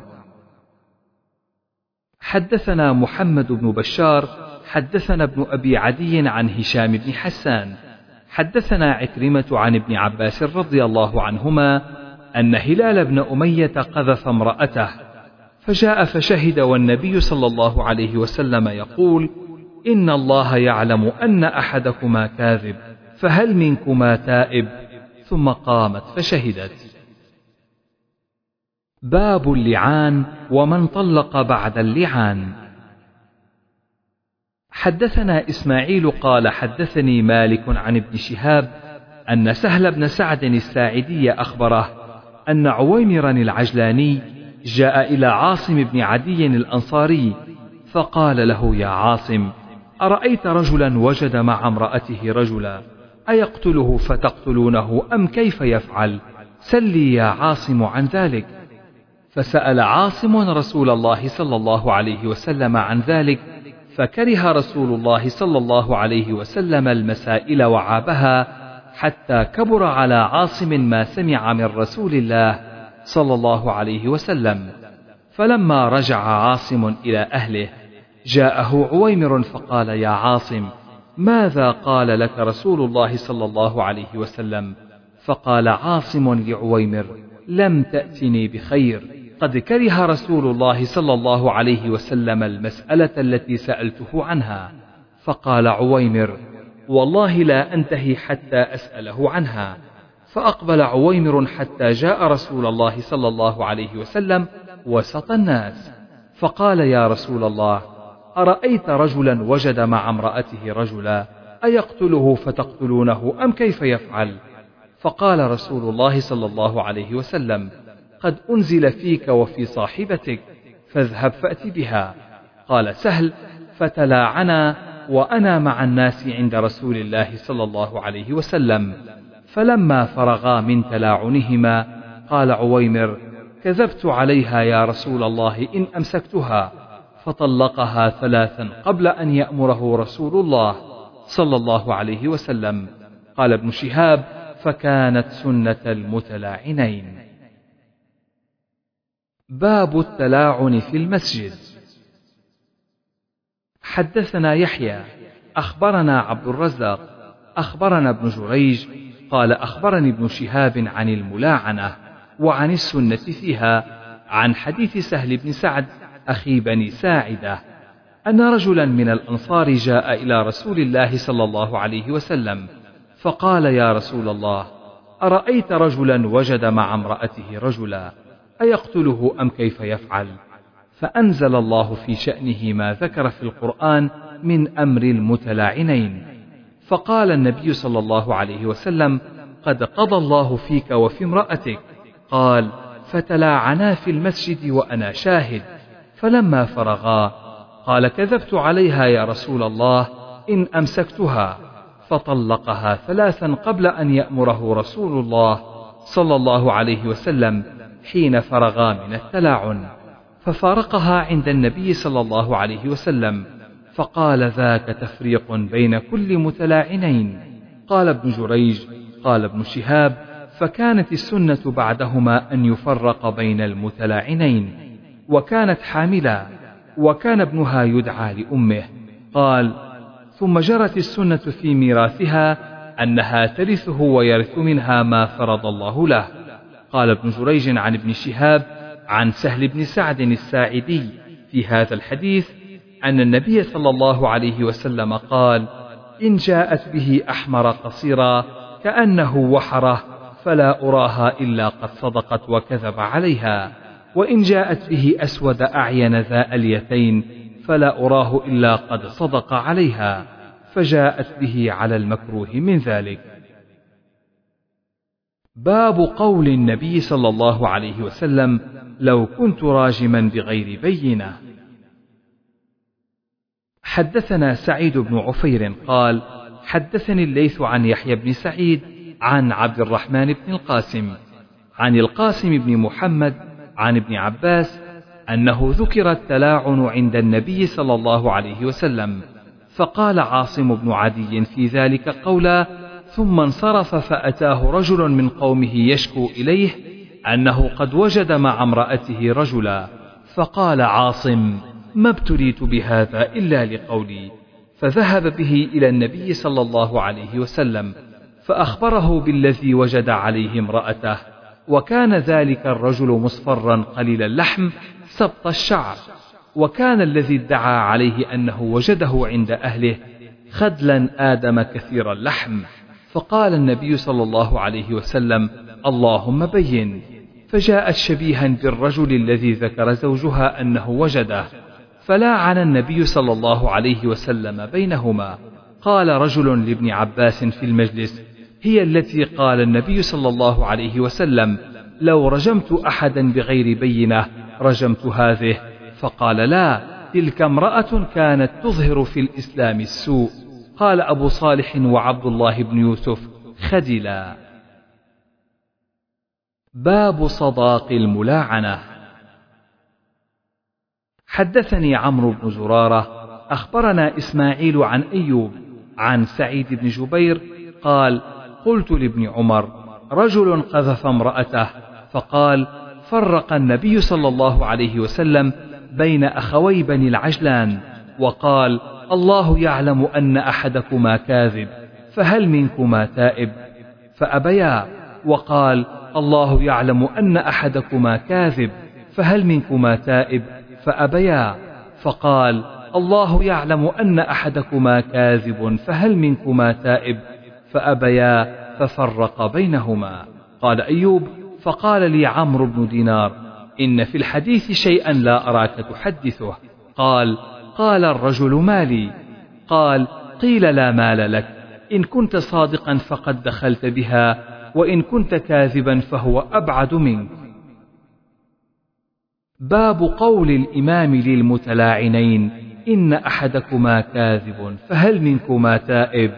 حدثنا محمد بن بشار حدثنا ابن أبي عدي عن هشام بن حسان حدثنا عكرمة عن ابن عباس رضي الله عنهما أن هلال بن أمية قذف امرأته فجاء فشهد والنبي صلى الله عليه وسلم يقول: إن الله يعلم أن أحدكما كاذب، فهل منكما تائب؟ ثم قامت فشهدت. باب اللعان ومن طلق بعد اللعان. حدثنا إسماعيل قال حدثني مالك عن ابن شهاب أن سهل بن سعد الساعدي أخبره أن عويمرا العجلاني جاء إلى عاصم بن عدي الأنصاري فقال له: يا عاصم، أرأيت رجلا وجد مع امرأته رجلا، أيقتله فتقتلونه أم كيف يفعل؟ سلي يا عاصم عن ذلك. فسأل عاصم رسول الله صلى الله عليه وسلم عن ذلك، فكره رسول الله صلى الله عليه وسلم المسائل وعابها، حتى كبر على عاصم ما سمع من رسول الله صلى الله عليه وسلم. فلما رجع عاصم إلى أهله جاءه عويمر فقال: يا عاصم، ماذا قال لك رسول الله صلى الله عليه وسلم؟ فقال عاصم لعويمر: لم تأتني بخير، قد كره رسول الله صلى الله عليه وسلم المسألة التي سألته عنها. فقال عويمر: والله لا أنتهي حتى أسأله عنها. فأقبل عويمر حتى جاء رسول الله صلى الله عليه وسلم وسط الناس، فقال: يا رسول الله، أرأيت رجلا وجد مع امرأته رجلا، أيقتله فتقتلونه أم كيف يفعل؟ فقال رسول الله صلى الله عليه وسلم: قد أنزل فيك وفي صاحبتك، فاذهب فأت بها. قال سهل: فتلاعنا وأنا مع الناس عند رسول الله صلى الله عليه وسلم. فلما فرغا من تلاعنهما قال عويمر: كذبت عليها يا رسول الله إن أمسكتها. فطلقها ثلاثا قبل أن يأمره رسول الله صلى الله عليه وسلم. قال ابن شهاب: فكانت سنة المتلاعنين. باب التلاعن في المسجد. حدثنا يحيى أخبرنا عبد الرزاق أخبرنا ابن جريج قال أخبرني ابن شهاب عن الملاعنة وعن السنة فيها، عن حديث سهل بن سعد أخي بني ساعدة أن رجلا من الأنصار جاء إلى رسول الله صلى الله عليه وسلم فقال: يا رسول الله، أرأيت رجلا وجد مع امرأته رجلا، أيقتله أم كيف يفعل؟ فأنزل الله في شأنه ما ذكر في القرآن من أمر المتلاعنين. فقال النبي صلى الله عليه وسلم: قد قضى الله فيك وفي امرأتك. قال: فتلاعنا في المسجد وأنا شاهد. فلما فرغا قال: كذبت عليها يا رسول الله إن أمسكتها. فطلقها ثلاثا قبل أن يأمره رسول الله صلى الله عليه وسلم حين فرغا من التلاعن، ففارقها عند النبي صلى الله عليه وسلم، فقال: ذاك تفريق بين كل متلاعنين. قال ابن جريج قال ابن شهاب: فكانت السنة بعدهما أن يفرق بين المتلاعنين. وكانت حاملا، وكان ابنها يدعى لأمه. قال: ثم جرت السنة في ميراثها أنها ترثه ويرث منها ما فرض الله له. قال ابن جريج عن ابن شهاب عن سهل بن سعد الساعدي في هذا الحديث أن النبي صلى الله عليه وسلم قال: إن جاءت به أحمر قصيرا كأنه وحره فلا أراها إلا قد صدقت وكذب عليها، وإن جاءت به أسود أعين ذا أليتين فلا أراه إلا قد صدق عليها، فجاءت به على المكروه من ذلك. باب قول النبي صلى الله عليه وسلم: لو كنت راجما بغير بينة. حدثنا سعيد بن عفير قال: حدثني الليث عن يحيى بن سعيد عن عبد الرحمن بن القاسم عن القاسم بن محمد عن ابن عباس أنه ذكر التلاعن عند النبي صلى الله عليه وسلم، فقال عاصم بن عدي في ذلك قولا، ثم انصرف فأتاه رجل من قومه يشكو إليه أنه قد وجد مع امرأته رجلا، فقال عاصم: ما ابتليت بهذا إلا لقولي. فذهب به إلى النبي صلى الله عليه وسلم فأخبره بالذي وجد عليه امرأته، وكان ذلك الرجل مصفرا قليل اللحم سبط الشعر، وكان الذي ادعى عليه أنه وجده عند أهله خدلا آدم كثير اللحم. فقال النبي صلى الله عليه وسلم: اللهم بين. فجاءت شبيها بالرجل الذي ذكر زوجها أنه وجده، فلاعن النبي صلى الله عليه وسلم بينهما. قال رجل لابن عباس في المجلس: هي التي قال النبي صلى الله عليه وسلم: لو رجمت أحدا بغير بينة رجمت هذه. فقال: لا، تلك امرأة كانت تظهر في الإسلام السوء. قال أبو صالح وعبد الله بن يوسف: خجلا. باب صداق الملاعنة. حدثني عمرو بن زرارة أخبرنا إسماعيل عن أيوب عن سعيد بن جبير قال: قلت لابن عمر: رجل قذف امرأته، فقال: فرق النبي صلى الله عليه وسلم بين أخوي بني العجلان، وقال: الله يعلم أن أحدكما كاذب، فهل منكما تائب؟ فأبيا. وقال: الله يعلم أن أحدكما كاذب، فهل منكما تائب؟ فأبيا. فقال: الله يعلم أن أحدكما كاذب، فهل منكما تائب؟ فأبيا، ففرق بينهما. قال أيوب: فقال لي عمرو بن دينار: إن في الحديث شيئا لا أراك تحدثه. قال: قال الرجل: مالي؟ قال: قيل: لا مال لك، إن كنت صادقا فقد دخلت بها، وإن كنت كاذبا فهو أبعد منك. باب قول الإمام للمتلاعنين: إن أحدكما كاذب، فهل منكما تائب؟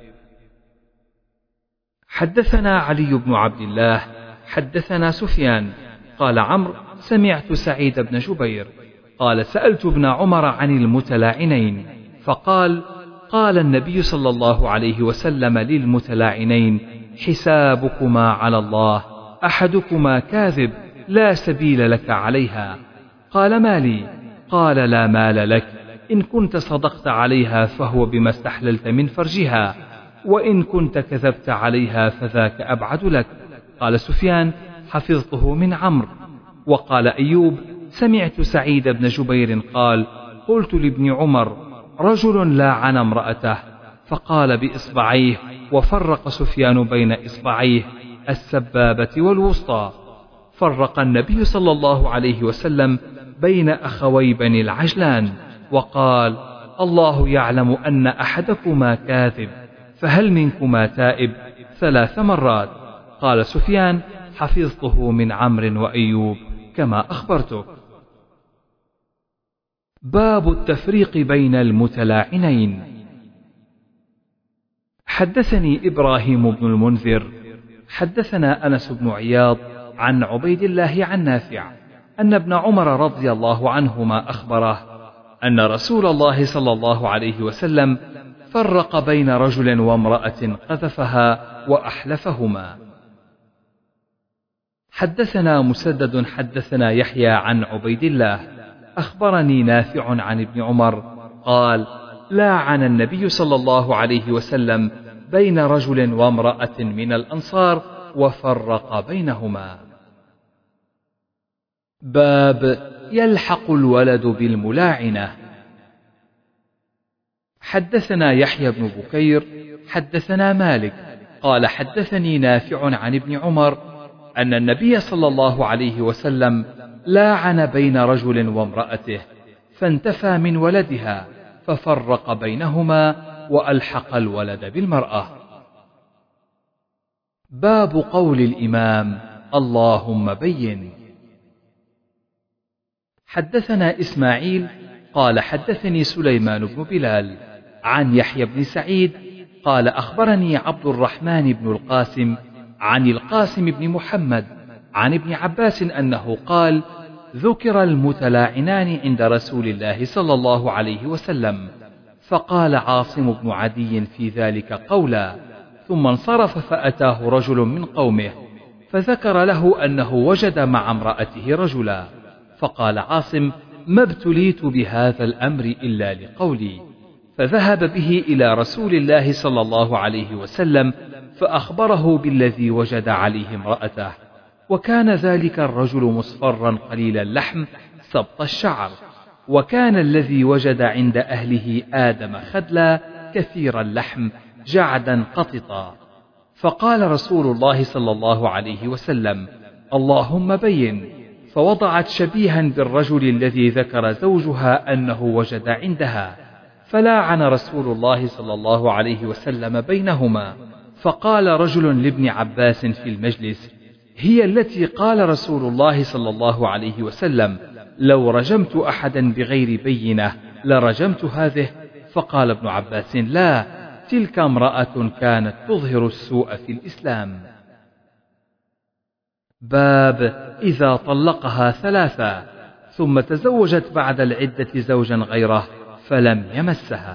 حدثنا علي بن عبد الله حدثنا سفيان قال عمرو: سمعت سعيد بن جبير قال: سألت ابن عمر عن المتلاعنين، فقال: قال النبي صلى الله عليه وسلم للمتلاعنين: حسابكما على الله، أحدكما كاذب، لا سبيل لك عليها. قال: ما لي؟ قال: لا مال لك، إن كنت صدقت عليها فهو بما استحللت من فرجها، وإن كنت كذبت عليها فذاك أبعد لك. قال سفيان: حفظته من عمرو. وقال أيوب: سمعت سعيد بن جبير قال: قلت لابن عمر: رجل لاعن امرأته، فقال بإصبعيه، وفرق سفيان بين إصبعيه السبابة والوسطى. فرق النبي صلى الله عليه وسلم بين أخوي بني العجلان، وقال: الله يعلم أن أحدكما كاذب، فهل منكما تائب؟ ثلاث مرات. قال سفيان: حفظته من عمرو وأيوب كما أخبرتك. باب التفريق بين المتلاعنين. حدثني إبراهيم بن المنذر حدثنا أنس بن عياض عن عبيد الله عن نافع أن ابن عمر رضي الله عنهما أخبره أن رسول الله صلى الله عليه وسلم فرق بين رجل وامرأة قذفها وأحلفهما. حدثنا مسدد حدثنا يحيى عن عبيد الله أخبرني نافع عن ابن عمر قال: لاعن النبي صلى الله عليه وسلم بين رجل وامرأة من الأنصار وفرق بينهما. باب يلحق الولد بالملاعنة. حدثنا يحيى بن بكير حدثنا مالك قال: حدثني نافع عن ابن عمر أن النبي صلى الله عليه وسلم لاعن بين رجل وامرأته، فانتفى من ولدها، ففرق بينهما وألحق الولد بالمرأة. باب قول الإمام: اللهم بين. حدثنا إسماعيل قال: حدثني سليمان بن بلال عن يحيى بن سعيد قال: أخبرني عبد الرحمن بن القاسم عن القاسم بن محمد عن ابن عباس أنه قال: ذكر المتلاعنان عند رسول الله صلى الله عليه وسلم، فقال عاصم بن عدي في ذلك قولا، ثم انصرف فأتاه رجل من قومه فذكر له أنه وجد مع امرأته رجلا، فقال عاصم: ما ابتليت بهذا الأمر إلا لقولي، فذهب به إلى رسول الله صلى الله عليه وسلم فأخبره بالذي وجد عليه امرأته، وكان ذلك الرجل مصفرا قليل اللحم سبط الشعر، وكان الذي وجد عند أهله آدم خدلا كثير اللحم جعدا قططا. فقال رسول الله صلى الله عليه وسلم: اللهم بين. فوضعت شبيها بالرجل الذي ذكر زوجها أنه وجد عندها، فلاعن رسول الله صلى الله عليه وسلم بينهما. فقال رجل لابن عباس في المجلس: هي التي قال رسول الله صلى الله عليه وسلم: لو رجمت أحدا بغير بينة لرجمت هذه. فقال ابن عباس: لا، تلك امرأة كانت تظهر السوء في الإسلام. باب إذا طلقها ثلاثا ثم تزوجت بعد العدة زوجا غيره فلم يمسها.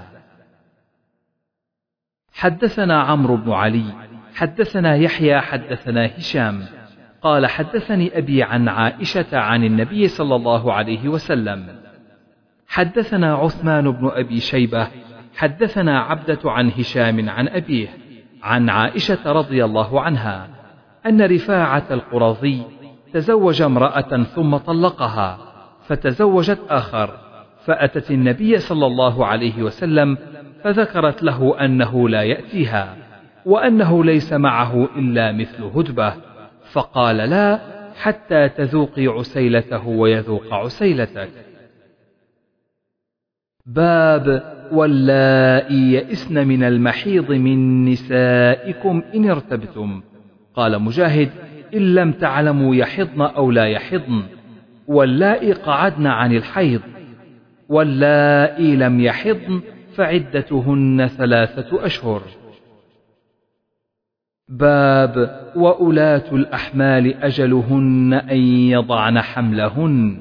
حدثنا عمرو بن علي حدثنا يحيى حدثنا هشام قال حدثني أبي عن عائشة عن النبي صلى الله عليه وسلم. حدثنا عثمان بن أبي شيبة حدثنا عبدة عن هشام عن أبيه عن عائشة رضي الله عنها أن رفاعة القرظي تزوج امرأة ثم طلقها، فتزوجت آخر، فأتت النبي صلى الله عليه وسلم فذكرت له أنه لا يأتيها وأنه ليس معه إلا مثل هدبة، فقال: لا، حتى تذوقي عسيلته ويذوق عسيلتك. باب واللائي يئسن من المحيض من نسائكم إن ارتبتم. قال مجاهد: إن لم تعلموا يحضن أو لا يحضن، واللائي قعدن عن الحيض، واللائي لم يحضن فعدتهن ثلاثة أشهر. باب وأولاة الأحمال أجلهن أن يضعن حملهن.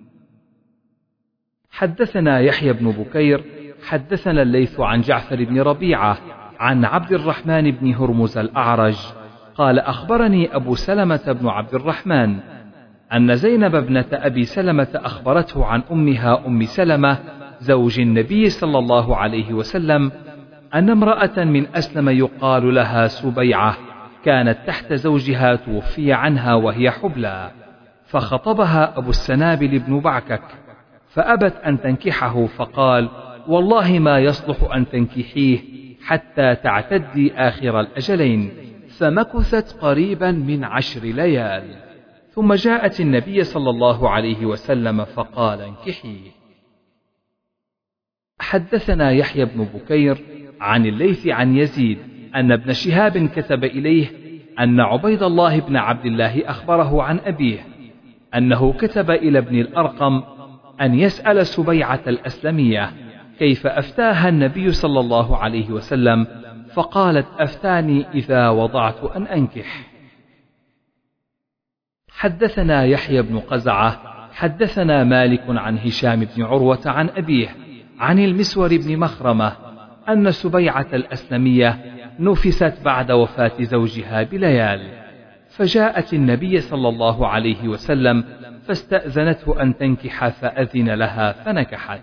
حدثنا يحيى بن بكير حدثنا الليث عن جعفر بن ربيعة عن عبد الرحمن بن هرمز الأعرج قال: أخبرني أبو سلمة بن عبد الرحمن أن زينب ابنة أبي سلمة أخبرته عن أمها أم سلمة زوج النبي صلى الله عليه وسلم أن امرأة من أسلم يقال لها سبيعة كانت تحت زوجها توفي عنها وهي حبلى، فخطبها أبو السنابل بن بعكك فأبت أن تنكحه، فقال: والله ما يصلح أن تنكحيه حتى تعتدي آخر الأجلين. فمكثت قريبا من عشر ليال، ثم جاءت النبي صلى الله عليه وسلم فقال: انكحيه. حدثنا يحيى بن بكير عن الليث عن يزيد أن ابن شهاب كتب إليه أن عبيد الله بن عبد الله أخبره عن أبيه أنه كتب إلى ابن الأرقم أن يسأل سبيعة الأسلمية كيف أفتاها النبي صلى الله عليه وسلم، فقالت: أفتاني إذا وضعت أن أنكح. حدثنا يحيى بن قزعة حدثنا مالك عن هشام بن عروة عن أبيه عن المسور بن مخرمة أن سبيعة الأسلمية نفست بعد وفاة زوجها بليال، فجاءت النبي صلى الله عليه وسلم فاستأذنته أن تنكح فأذن لها فنكحت.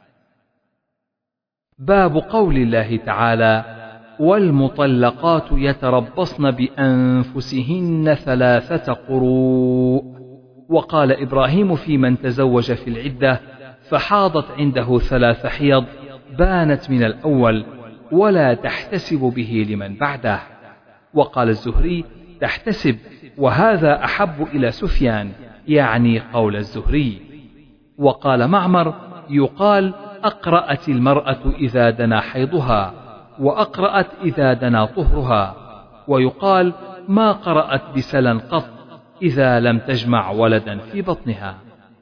باب قول الله تعالى: والمطلقات يتربصن بأنفسهن ثلاثة قروء. وقال إبراهيم في من تزوج في العدة فحاضت عنده ثلاث حيض بانت من الأول ولا تحتسب به لمن بعده. وقال الزهري: تحتسب، وهذا أحب إلى سفيان، يعني قول الزهري. وقال معمر: يقال أقرأت المرأة إذا دنا حيضها، وأقرأت إذا دنا طهرها، ويقال ما قرأت بسلا قط إذا لم تجمع ولدا في بطنها.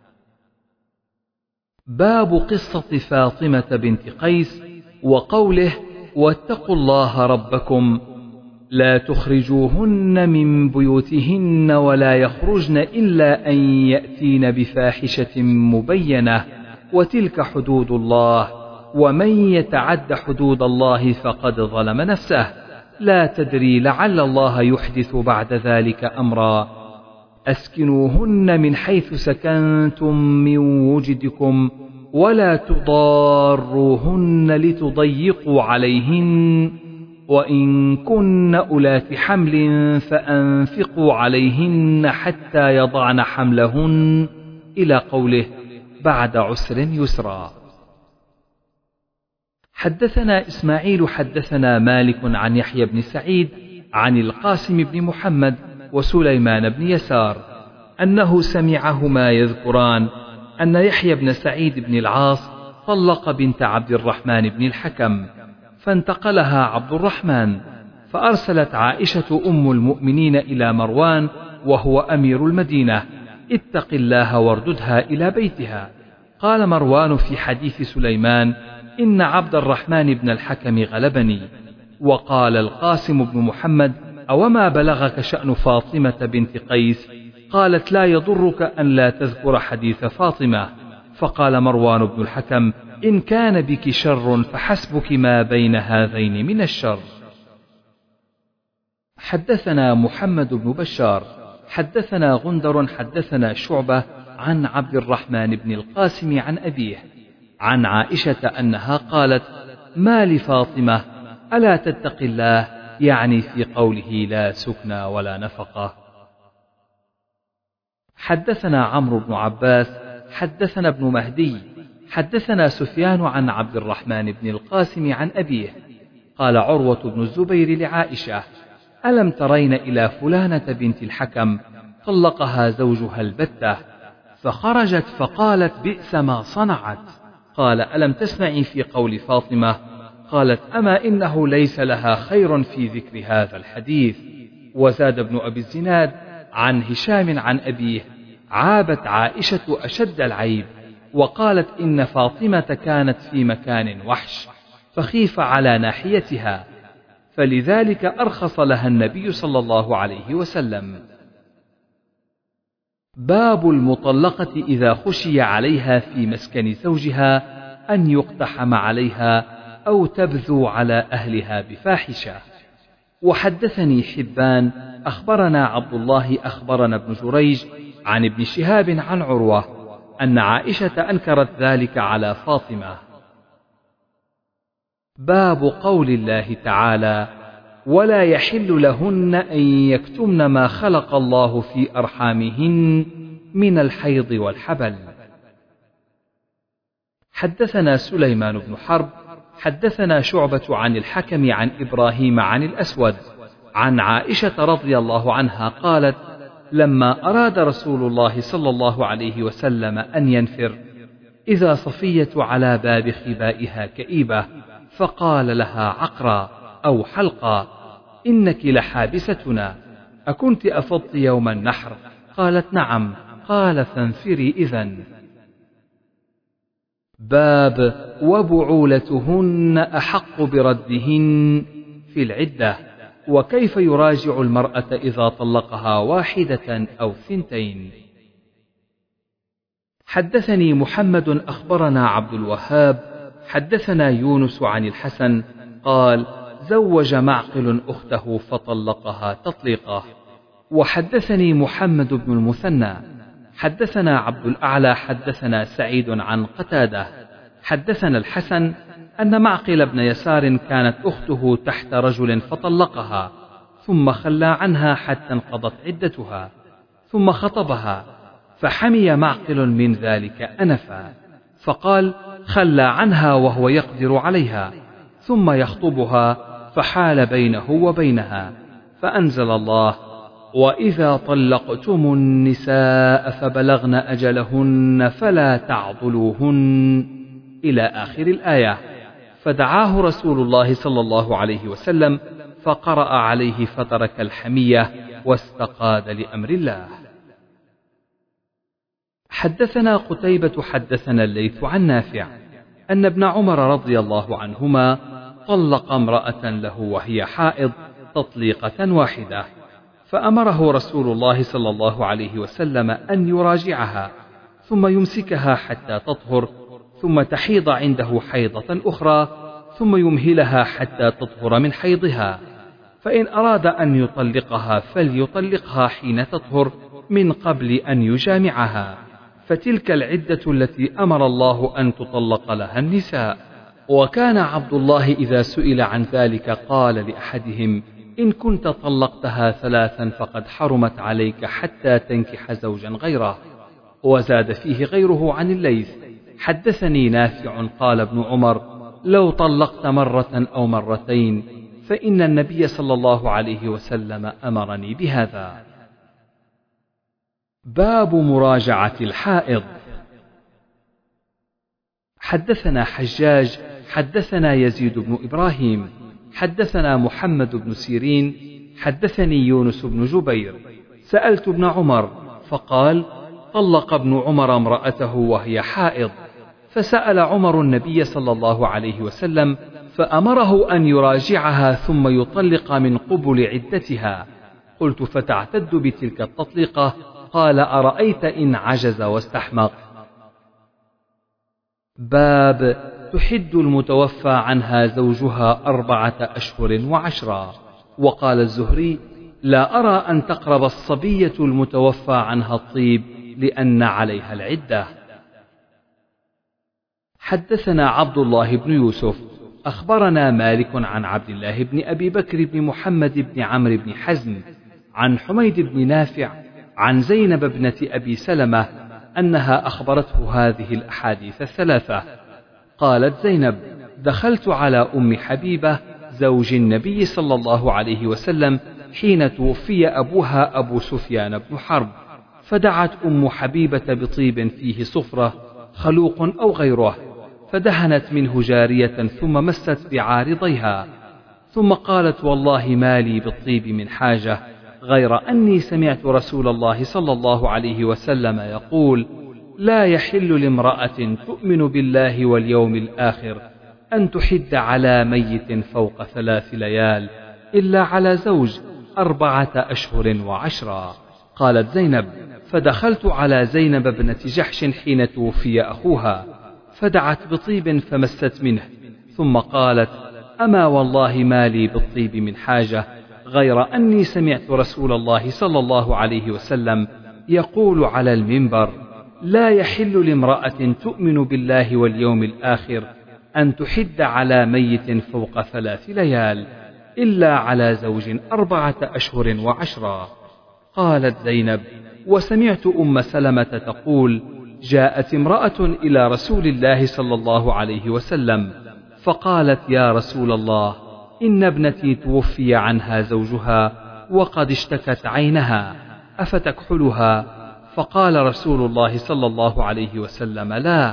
باب قصة فاطمة بنت قيس وقوله: واتقوا الله ربكم لا تخرجوهن من بيوتهن ولا يخرجن إلا أن يأتين بفاحشة مبينة وتلك حدود الله ومن يتعد حدود الله فقد ظلم نفسه لا تدري لعل الله يحدث بعد ذلك أمرا. أسكنوهن من حيث سكنتم من وجدكم ولا تضاروهن لتضيقوا عليهن وإن كن أولات حمل فأنفقوا عليهن حتى يضعن حملهن إلى قوله بعد عسر يسرا. حدثنا إسماعيل حدثنا مالك عن يحيى بن سعيد عن القاسم بن محمد وسليمان بن يسار أنه سمعهما يذكران أن يحيى بن سعيد بن العاص طلق بنت عبد الرحمن بن الحكم، فانتقلها عبد الرحمن، فأرسلت عائشة أم المؤمنين إلى مروان وهو أمير المدينة: اتق الله وارددها إلى بيتها. قال مروان في حديث سليمان: إن عبد الرحمن بن الحكم غلبني. وقال القاسم بن محمد: أوما بلغك شأن فاطمة بنت قيس؟ قالت: لا يضرك أن لا تذكر حديث فاطمة. فقال مروان بن الحكم: إن كان بك شر فحسبك ما بين هذين من الشر. حدثنا محمد بن بشار حدثنا غندر حدثنا شعبة عن عبد الرحمن بن القاسم عن أبيه عن عائشة أنها قالت: ما لفاطمة ألا تتق الله، يعني في قوله لا سكنى ولا نفقة. حدثنا عمرو بن عباس حدثنا ابن مهدي حدثنا سفيان عن عبد الرحمن بن القاسم عن أبيه قال عروة بن الزبير لعائشة: ألم ترين إلى فلانة بنت الحكم طلقها زوجها البتة، فخرجت فقالت: بئس ما صنعت. قال: ألم تسمعي في قول فاطمة؟ قالت: أما إنه ليس لها خير في ذكر هذا الحديث. وزاد ابن أبي الزناد عن هشام عن أبيه: عابت عائشة أشد العيب، وقالت: إن فاطمة كانت في مكان وحش فخيف على ناحيتها، فلذلك أرخص لها النبي صلى الله عليه وسلم. باب المطلقة إذا خشي عليها في مسكن زوجها أن يقتحم عليها أو تبذو على أهلها بفاحشة. وحدثني حبان أخبرنا عبد الله أخبرنا ابن جريج عن ابن شهاب عن عروة أن عائشة أنكرت ذلك على فاطمة. باب قول الله تعالى: ولا يحل لهن أن يكتمن ما خلق الله في أرحامهن من الحيض والحبل. حدثنا سليمان بن حرب حدثنا شعبة عن الحكم عن إبراهيم عن الأسود عن عائشة رضي الله عنها قالت: لما أراد رسول الله صلى الله عليه وسلم أن ينفر إذا صفية على باب خبائها كئيبة، فقال لها عقرا أو حلقا: إنك لحابستنا، أكنت أفضت يوم النحر؟ قالت: نعم. قال: فانفري إذن. باب وبعولتهن أحق بردهن في العدة، وكيف يراجع المرأة إذا طلقها واحدة أو ثنتين. حدثني محمد أخبرنا عبد الوهاب حدثنا يونس عن الحسن قال: زوج معقل أخته فطلقها تطليقه. وحدثني محمد بن المثنى حدثنا عبد الأعلى حدثنا سعيد عن قتادة حدثنا الحسن أن معقل بن يسار كانت أخته تحت رجل فطلقها، ثم خلى عنها حتى انقضت عدتها، ثم خطبها، فحمي معقل من ذلك أنفا، فقال: خلى عنها وهو يقدر عليها، ثم يخطبها، فحال بينه وبينها، فأنزل الله: وإذا طلقتم النساء فبلغن أجلهن فلا تعضلوهن إلى آخر الآية. فدعاه رسول الله صلى الله عليه وسلم فقرأ عليه فترك الحمية واستقاد لأمر الله. حدثنا قتيبة حدثنا الليث عن نافع أن ابن عمر رضي الله عنهما طلق امرأة له وهي حائض تطليقة واحدة، فأمره رسول الله صلى الله عليه وسلم أن يراجعها ثم يمسكها حتى تطهر، ثم تحيض عنده حيضة أخرى، ثم يمهلها حتى تطهر من حيضها، فإن أراد أن يطلقها فليطلقها حين تطهر من قبل أن يجامعها، فتلك العدة التي أمر الله أن تطلق لها النساء. وكان عبد الله إذا سئل عن ذلك قال لأحدهم: إن كنت طلقتها ثلاثا فقد حرمت عليك حتى تنكح زوجا غيره. وزاد فيه غيره عن الليث: حدثني نافع قال ابن عمر: لو طلقت مرة أو مرتين فإن النبي صلى الله عليه وسلم أمرني بهذا. باب مراجعة الحائض. حدثنا حجاج حدثنا يزيد بن إبراهيم حدثنا محمد بن سيرين حدثني يونس بن جبير سألت ابن عمر فقال: طلق ابن عمر امرأته وهي حائض، فسأل عمر النبي صلى الله عليه وسلم فأمره أن يراجعها ثم يطلق من قبل عدتها. قلت: فتعتد بتلك التطليقة؟ قال: أرأيت إن عجز واستحمق. باب تحد المتوفى عنها زوجها أربعة أشهر وعشرا. وقال الزهري: لا أرى أن تقرب الصبية المتوفى عنها الطيب لأن عليها العدة. حدثنا عبد الله بن يوسف أخبرنا مالك عن عبد الله بن أبي بكر بن محمد بن عمرو بن حزم عن حميد بن نافع عن زينب ابنة أبي سلمة أنها أخبرته هذه الأحاديث الثلاثة. قالت زينب: دخلت على أم حبيبة زوج النبي صلى الله عليه وسلم حين توفي أبوها أبو سفيان بن حرب، فدعت أم حبيبة بطيب فيه صفرة خلوق أو غيره، فدهنت منه جارية ثم مست بعارضيها، ثم قالت: والله ما لي بالطيب من حاجة غير أني سمعت رسول الله صلى الله عليه وسلم يقول: لا يحل لامرأة تؤمن بالله واليوم الآخر أن تحد على ميت فوق ثلاث ليال إلا على زوج أربعة أشهر وعشرا. قالت زينب: فدخلت على زينب ابنة جحش حين توفي أخوها، فدعت بطيب فمست منه، ثم قالت: أما والله ما لي بالطيب من حاجة غير أني سمعت رسول الله صلى الله عليه وسلم يقول على المنبر: لا يحل لامرأة تؤمن بالله واليوم الآخر أن تحد على ميت فوق ثلاث ليال إلا على زوج أربعة أشهر وعشرا. قالت زينب: وسمعت أم سلمة تقول: جاءت امرأة إلى رسول الله صلى الله عليه وسلم فقالت: يا رسول الله، إن ابنتي توفي عنها زوجها وقد اشتكت عينها، أفتكحلها؟ فقال رسول الله صلى الله عليه وسلم: لا،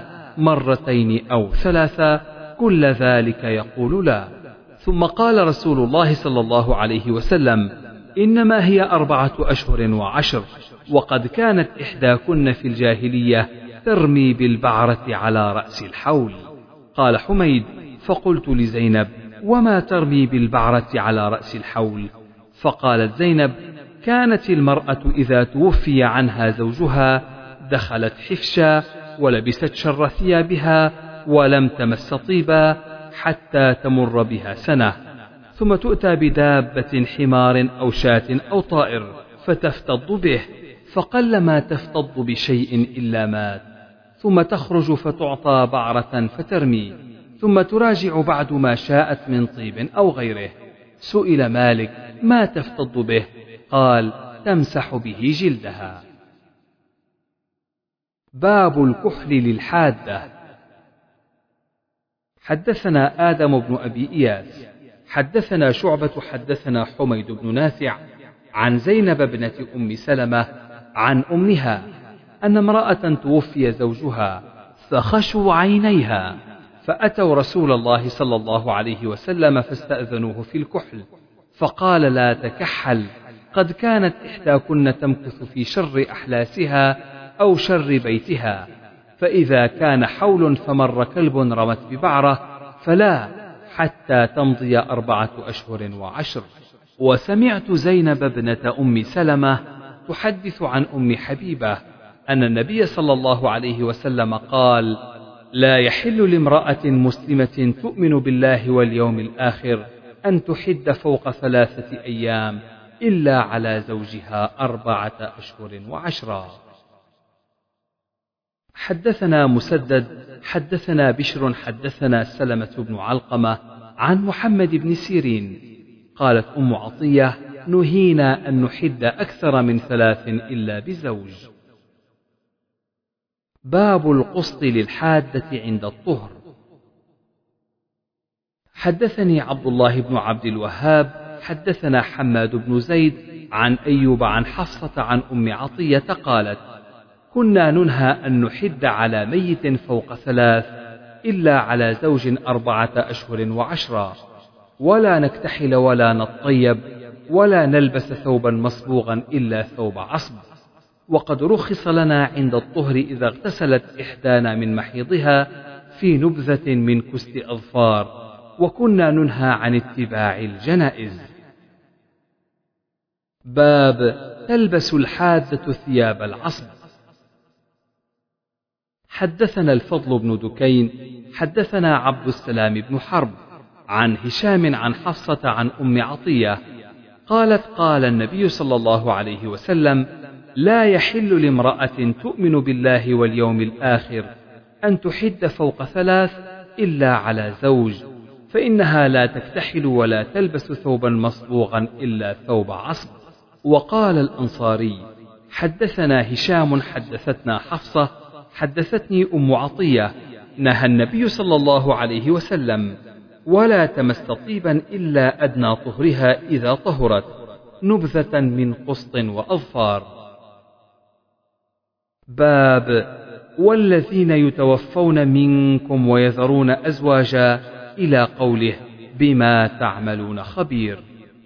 مرتين أو ثلاثة، كل ذلك يقول لا. ثم قال رسول الله صلى الله عليه وسلم: إنما هي أربعة أشهر وعشر، وقد كانت إحداكن في الجاهلية ترمي بالبعرة على رأس الحول. قال حميد: فقلت لزينب: وما ترمي بالبعرة على رأس الحول؟ فقالت زينب: كانت المرأة إذا توفي عنها زوجها دخلت حفشا ولبست شر ثيابها ولم تمس طيبا حتى تمر بها سنة، ثم تؤتى بدابة حمار أو شاة أو طائر فتفتض به، فقلما تفتض بشيء إلا مات، ثم تخرج فتعطى بعرة فترمي، ثم تراجع بعد ما شاءت من طيب أو غيره. سئل مالك: ما تفتض به؟ قال: تمسح به جلدها. باب الكحل للحادة. حدثنا آدم بن أبي إياس حدثنا شعبة حدثنا حميد بن نافع عن زينب بنت أم سلمة عن أمها أن امرأة توفي زوجها فخشوا عينيها، فأتوا رسول الله صلى الله عليه وسلم فاستأذنوه في الكحل، فقال: لا تكحل، قد كانت إحداكن تمكث في شر أحلاسها أو شر بيتها، فإذا كان حول فمر كلب رمت ببعرة فلا، حتى تمضي أربعة أشهر وعشر. وسمعت زينب ابنة أم سلمة تحدث عن أم حبيبة أن النبي صلى الله عليه وسلم قال: لا يحل لامرأة مسلمة تؤمن بالله واليوم الآخر أن تحد فوق ثلاثة أيام إلا على زوجها أربعة أشهر وعشرا. حدثنا مسدد حدثنا بشر حدثنا سلمة بن علقمة عن محمد بن سيرين قالت أم عطية: نهينا أن نحد أكثر من ثلاث إلا بزوج. باب القسط للحادة عند الطهر. حدثني عبد الله بن عبد الوهاب حدثنا حماد بن زيد عن أيوب عن حفصة عن أم عطية قالت: كنا ننهى أن نحد على ميت فوق ثلاث إلا على زوج أربعة أشهر وعشرا، ولا نكتحل ولا نطيب ولا نلبس ثوبا مصبوغا إلا ثوب عصب. وقد رخص لنا عند الطهر إذا اغتسلت إحدانا من محيضها في نبذة من كست أظفار، وكنا ننهى عن اتباع الجنائز. باب تلبس الحادة ثياب العصب. حدثنا الفضل بن دكين حدثنا عبد السلام بن حرب عن هشام عن حفصة عن أم عطية قالت: قال النبي صلى الله عليه وسلم: لا يحل لامرأة تؤمن بالله واليوم الآخر أن تحد فوق ثلاث إلا على زوج، فإنها لا تكتحل ولا تلبس ثوبا مصبوغا إلا ثوب عصب. وقال الأنصاري: حدثنا هشام حدثتنا حفصة حدثتني أم عطية نهى النبي صلى الله عليه وسلم: ولا تمس طيبا إلا أدنى طهرها إذا طهرت، نبذة من قسط وأظفار. باب والذين يتوفون منكم ويذرون أزواجا إلى قوله: بما تعملون خبير.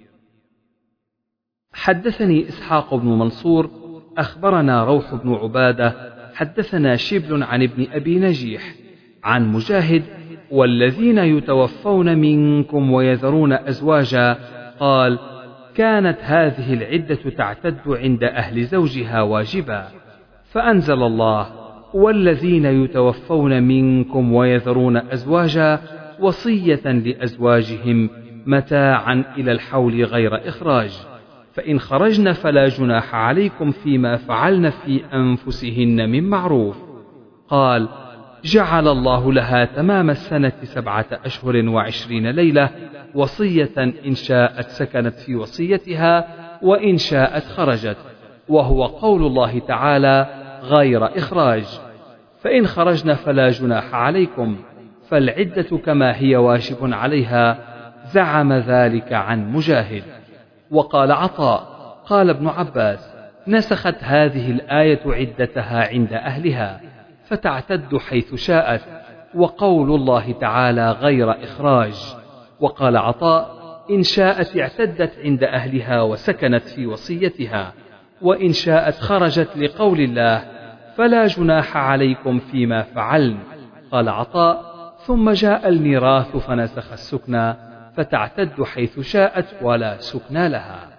حدثني إسحاق بن منصور أخبرنا روح بن عبادة حدثنا شبل عن ابن أبي نجيح عن مجاهد: والذين يتوفون منكم ويذرون أزواجا قال: كانت هذه العدة تعتد عند أهل زوجها واجبا، فأنزل الله: والذين يتوفون منكم ويذرون أزواجا وصية لأزواجهم متاعا إلى الحول غير إخراج، فإن خرجن فلا جناح عليكم فيما فعلن في أنفسهن من معروف. قال: جعل الله لها تمام السنة سبعة أشهر وعشرين ليلة وصية، إن شاءت سكنت في وصيتها وإن شاءت خرجت، وهو قول الله تعالى: غير إخراج. فإن خرجن فلا جناح عليكم، فالعدة كما هي واجب عليها. زعم ذلك عن مجاهد. وقال عطاء: قال ابن عباس: نسخت هذه الآية عدتها عند أهلها فتعتد حيث شاءت، وقول الله تعالى: غير إخراج. وقال عطاء: إن شاءت اعتدت عند أهلها وسكنت في وصيتها، وإن شاءت خرجت لقول الله: فلا جناح عليكم فيما فعلن. قال عطاء: ثم جاء الميراث فنسخ السكنى فتعتد حيث شاءت ولا سكنى لها.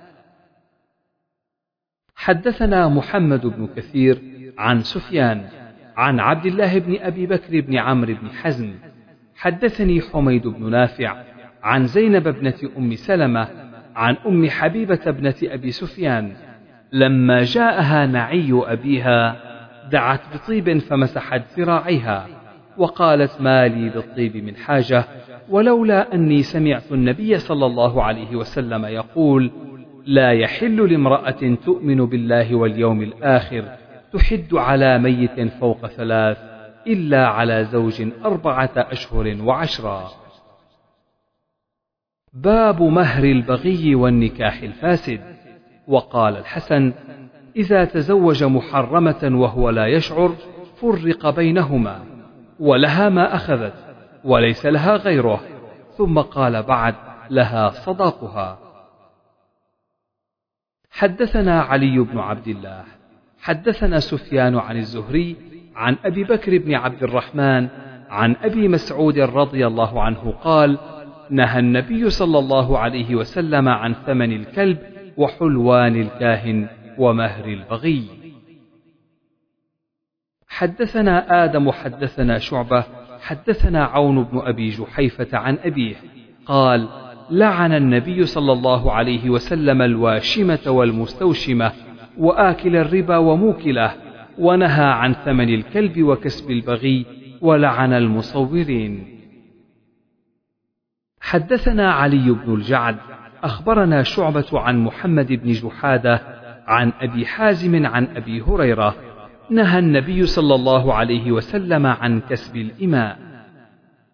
حدثنا محمد بن كثير عن سفيان عن عبد الله بن أبي بكر بن عمرو بن حزم حدثني حميد بن نافع عن زينب ابنة أم سلمة عن أم حبيبة ابنة أبي سفيان لما جاءها نعي أبيها دعت بطيب فمسحت ذراعيها وقالت: ما لي بالطيب من حاجة، ولولا أني سمعت النبي صلى الله عليه وسلم يقول: لا يحل لامرأة تؤمن بالله واليوم الآخر تحد على ميت فوق ثلاث إلا على زوج أربعة أشهر وعشرا. باب مهر البغي والنكاح الفاسد. وقال الحسن: إذا تزوج محرمة وهو لا يشعر فرق بينهما، ولها ما أخذت وليس لها غيره، ثم قال بعد: لها صداقها. حدثنا علي بن عبد الله حدثنا سفيان عن الزهري عن أبي بكر بن عبد الرحمن عن أبي مسعود رضي الله عنه قال: نهى النبي صلى الله عليه وسلم عن ثمن الكلب وحلوان الكاهن ومهر البغي. حدثنا آدم حدثنا شعبة حدثنا عون بن أبي جحيفة عن أبيه قال: لعن النبي صلى الله عليه وسلم الواشمة والمستوشمة وآكل الربا وموكله، ونهى عن ثمن الكلب وكسب البغي، ولعن المصورين. حدثنا علي بن الجعد أخبرنا شعبة عن محمد بن جحادة عن أبي حازم عن أبي هريرة: نهى النبي صلى الله عليه وسلم عن كسب الإماء.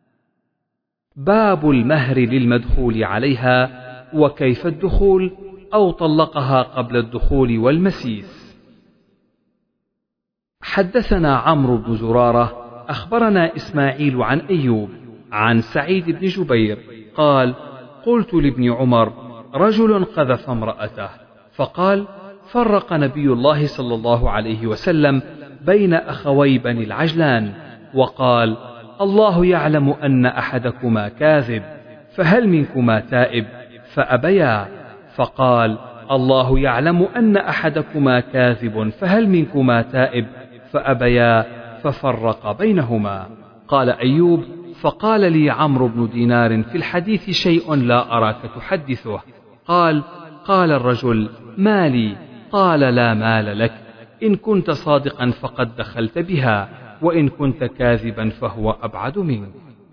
باب المهر للمدخول عليها وكيف الدخول. أو طلقها قبل الدخول والمسيس. حدثنا عمرو بن زرارة أخبرنا إسماعيل عن أيوب عن سعيد بن جبير قال قلت لابن عمر رجل قذف امرأته، فقال فرق نبي الله صلى الله عليه وسلم بين أخوي بني العجلان وقال الله يعلم أن أحدكما كاذب فهل منكما تائب؟ فأبيا. فقال الله يعلم أن أحدكما كاذب فهل منكما تائب؟ فأبيا، ففرق بينهما. قال أيوب فقال لي عمرو بن دينار في الحديث شيء لا أراك تحدثه. قال قال الرجل ما لي؟ قال لا مال لك، إن كنت صادقا فقد دخلت بها، وإن كنت كاذبا فهو أبعد منك.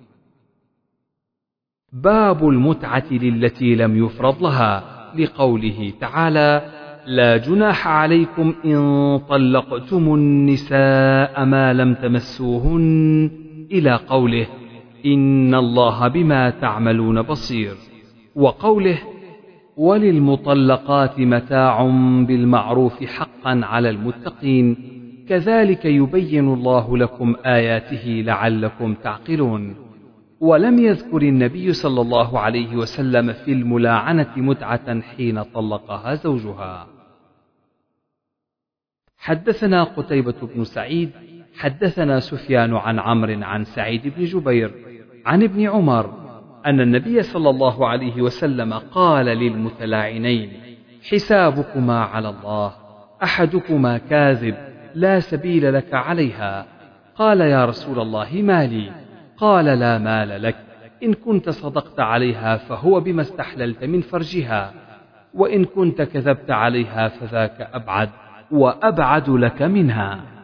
باب المتعة للتي لم يفرض لها، لقوله تعالى لا جناح عليكم إن طلقتم النساء ما لم تمسوهن، إلى قوله إن الله بما تعملون بصير، وقوله وللمطلقات متاع بالمعروف حقا على المتقين، كذلك يبين الله لكم آياته لعلكم تعقلون. ولم يذكر النبي صلى الله عليه وسلم في الملاعنة متعة حين طلقها زوجها. حدثنا قتيبة بن سعيد حدثنا سفيان عن عمرو عن سعيد بن جبير عن ابن عمر أن النبي صلى الله عليه وسلم قال للمتلاعنين حسابكما على الله، أحدكما كاذب لا سبيل لك عليها. قال يا رسول الله ما لي؟ قال لا مال لك، إن كنت صدقت عليها فهو بما استحللت من فرجها، وإن كنت كذبت عليها فذاك أبعد وأبعد لك منها.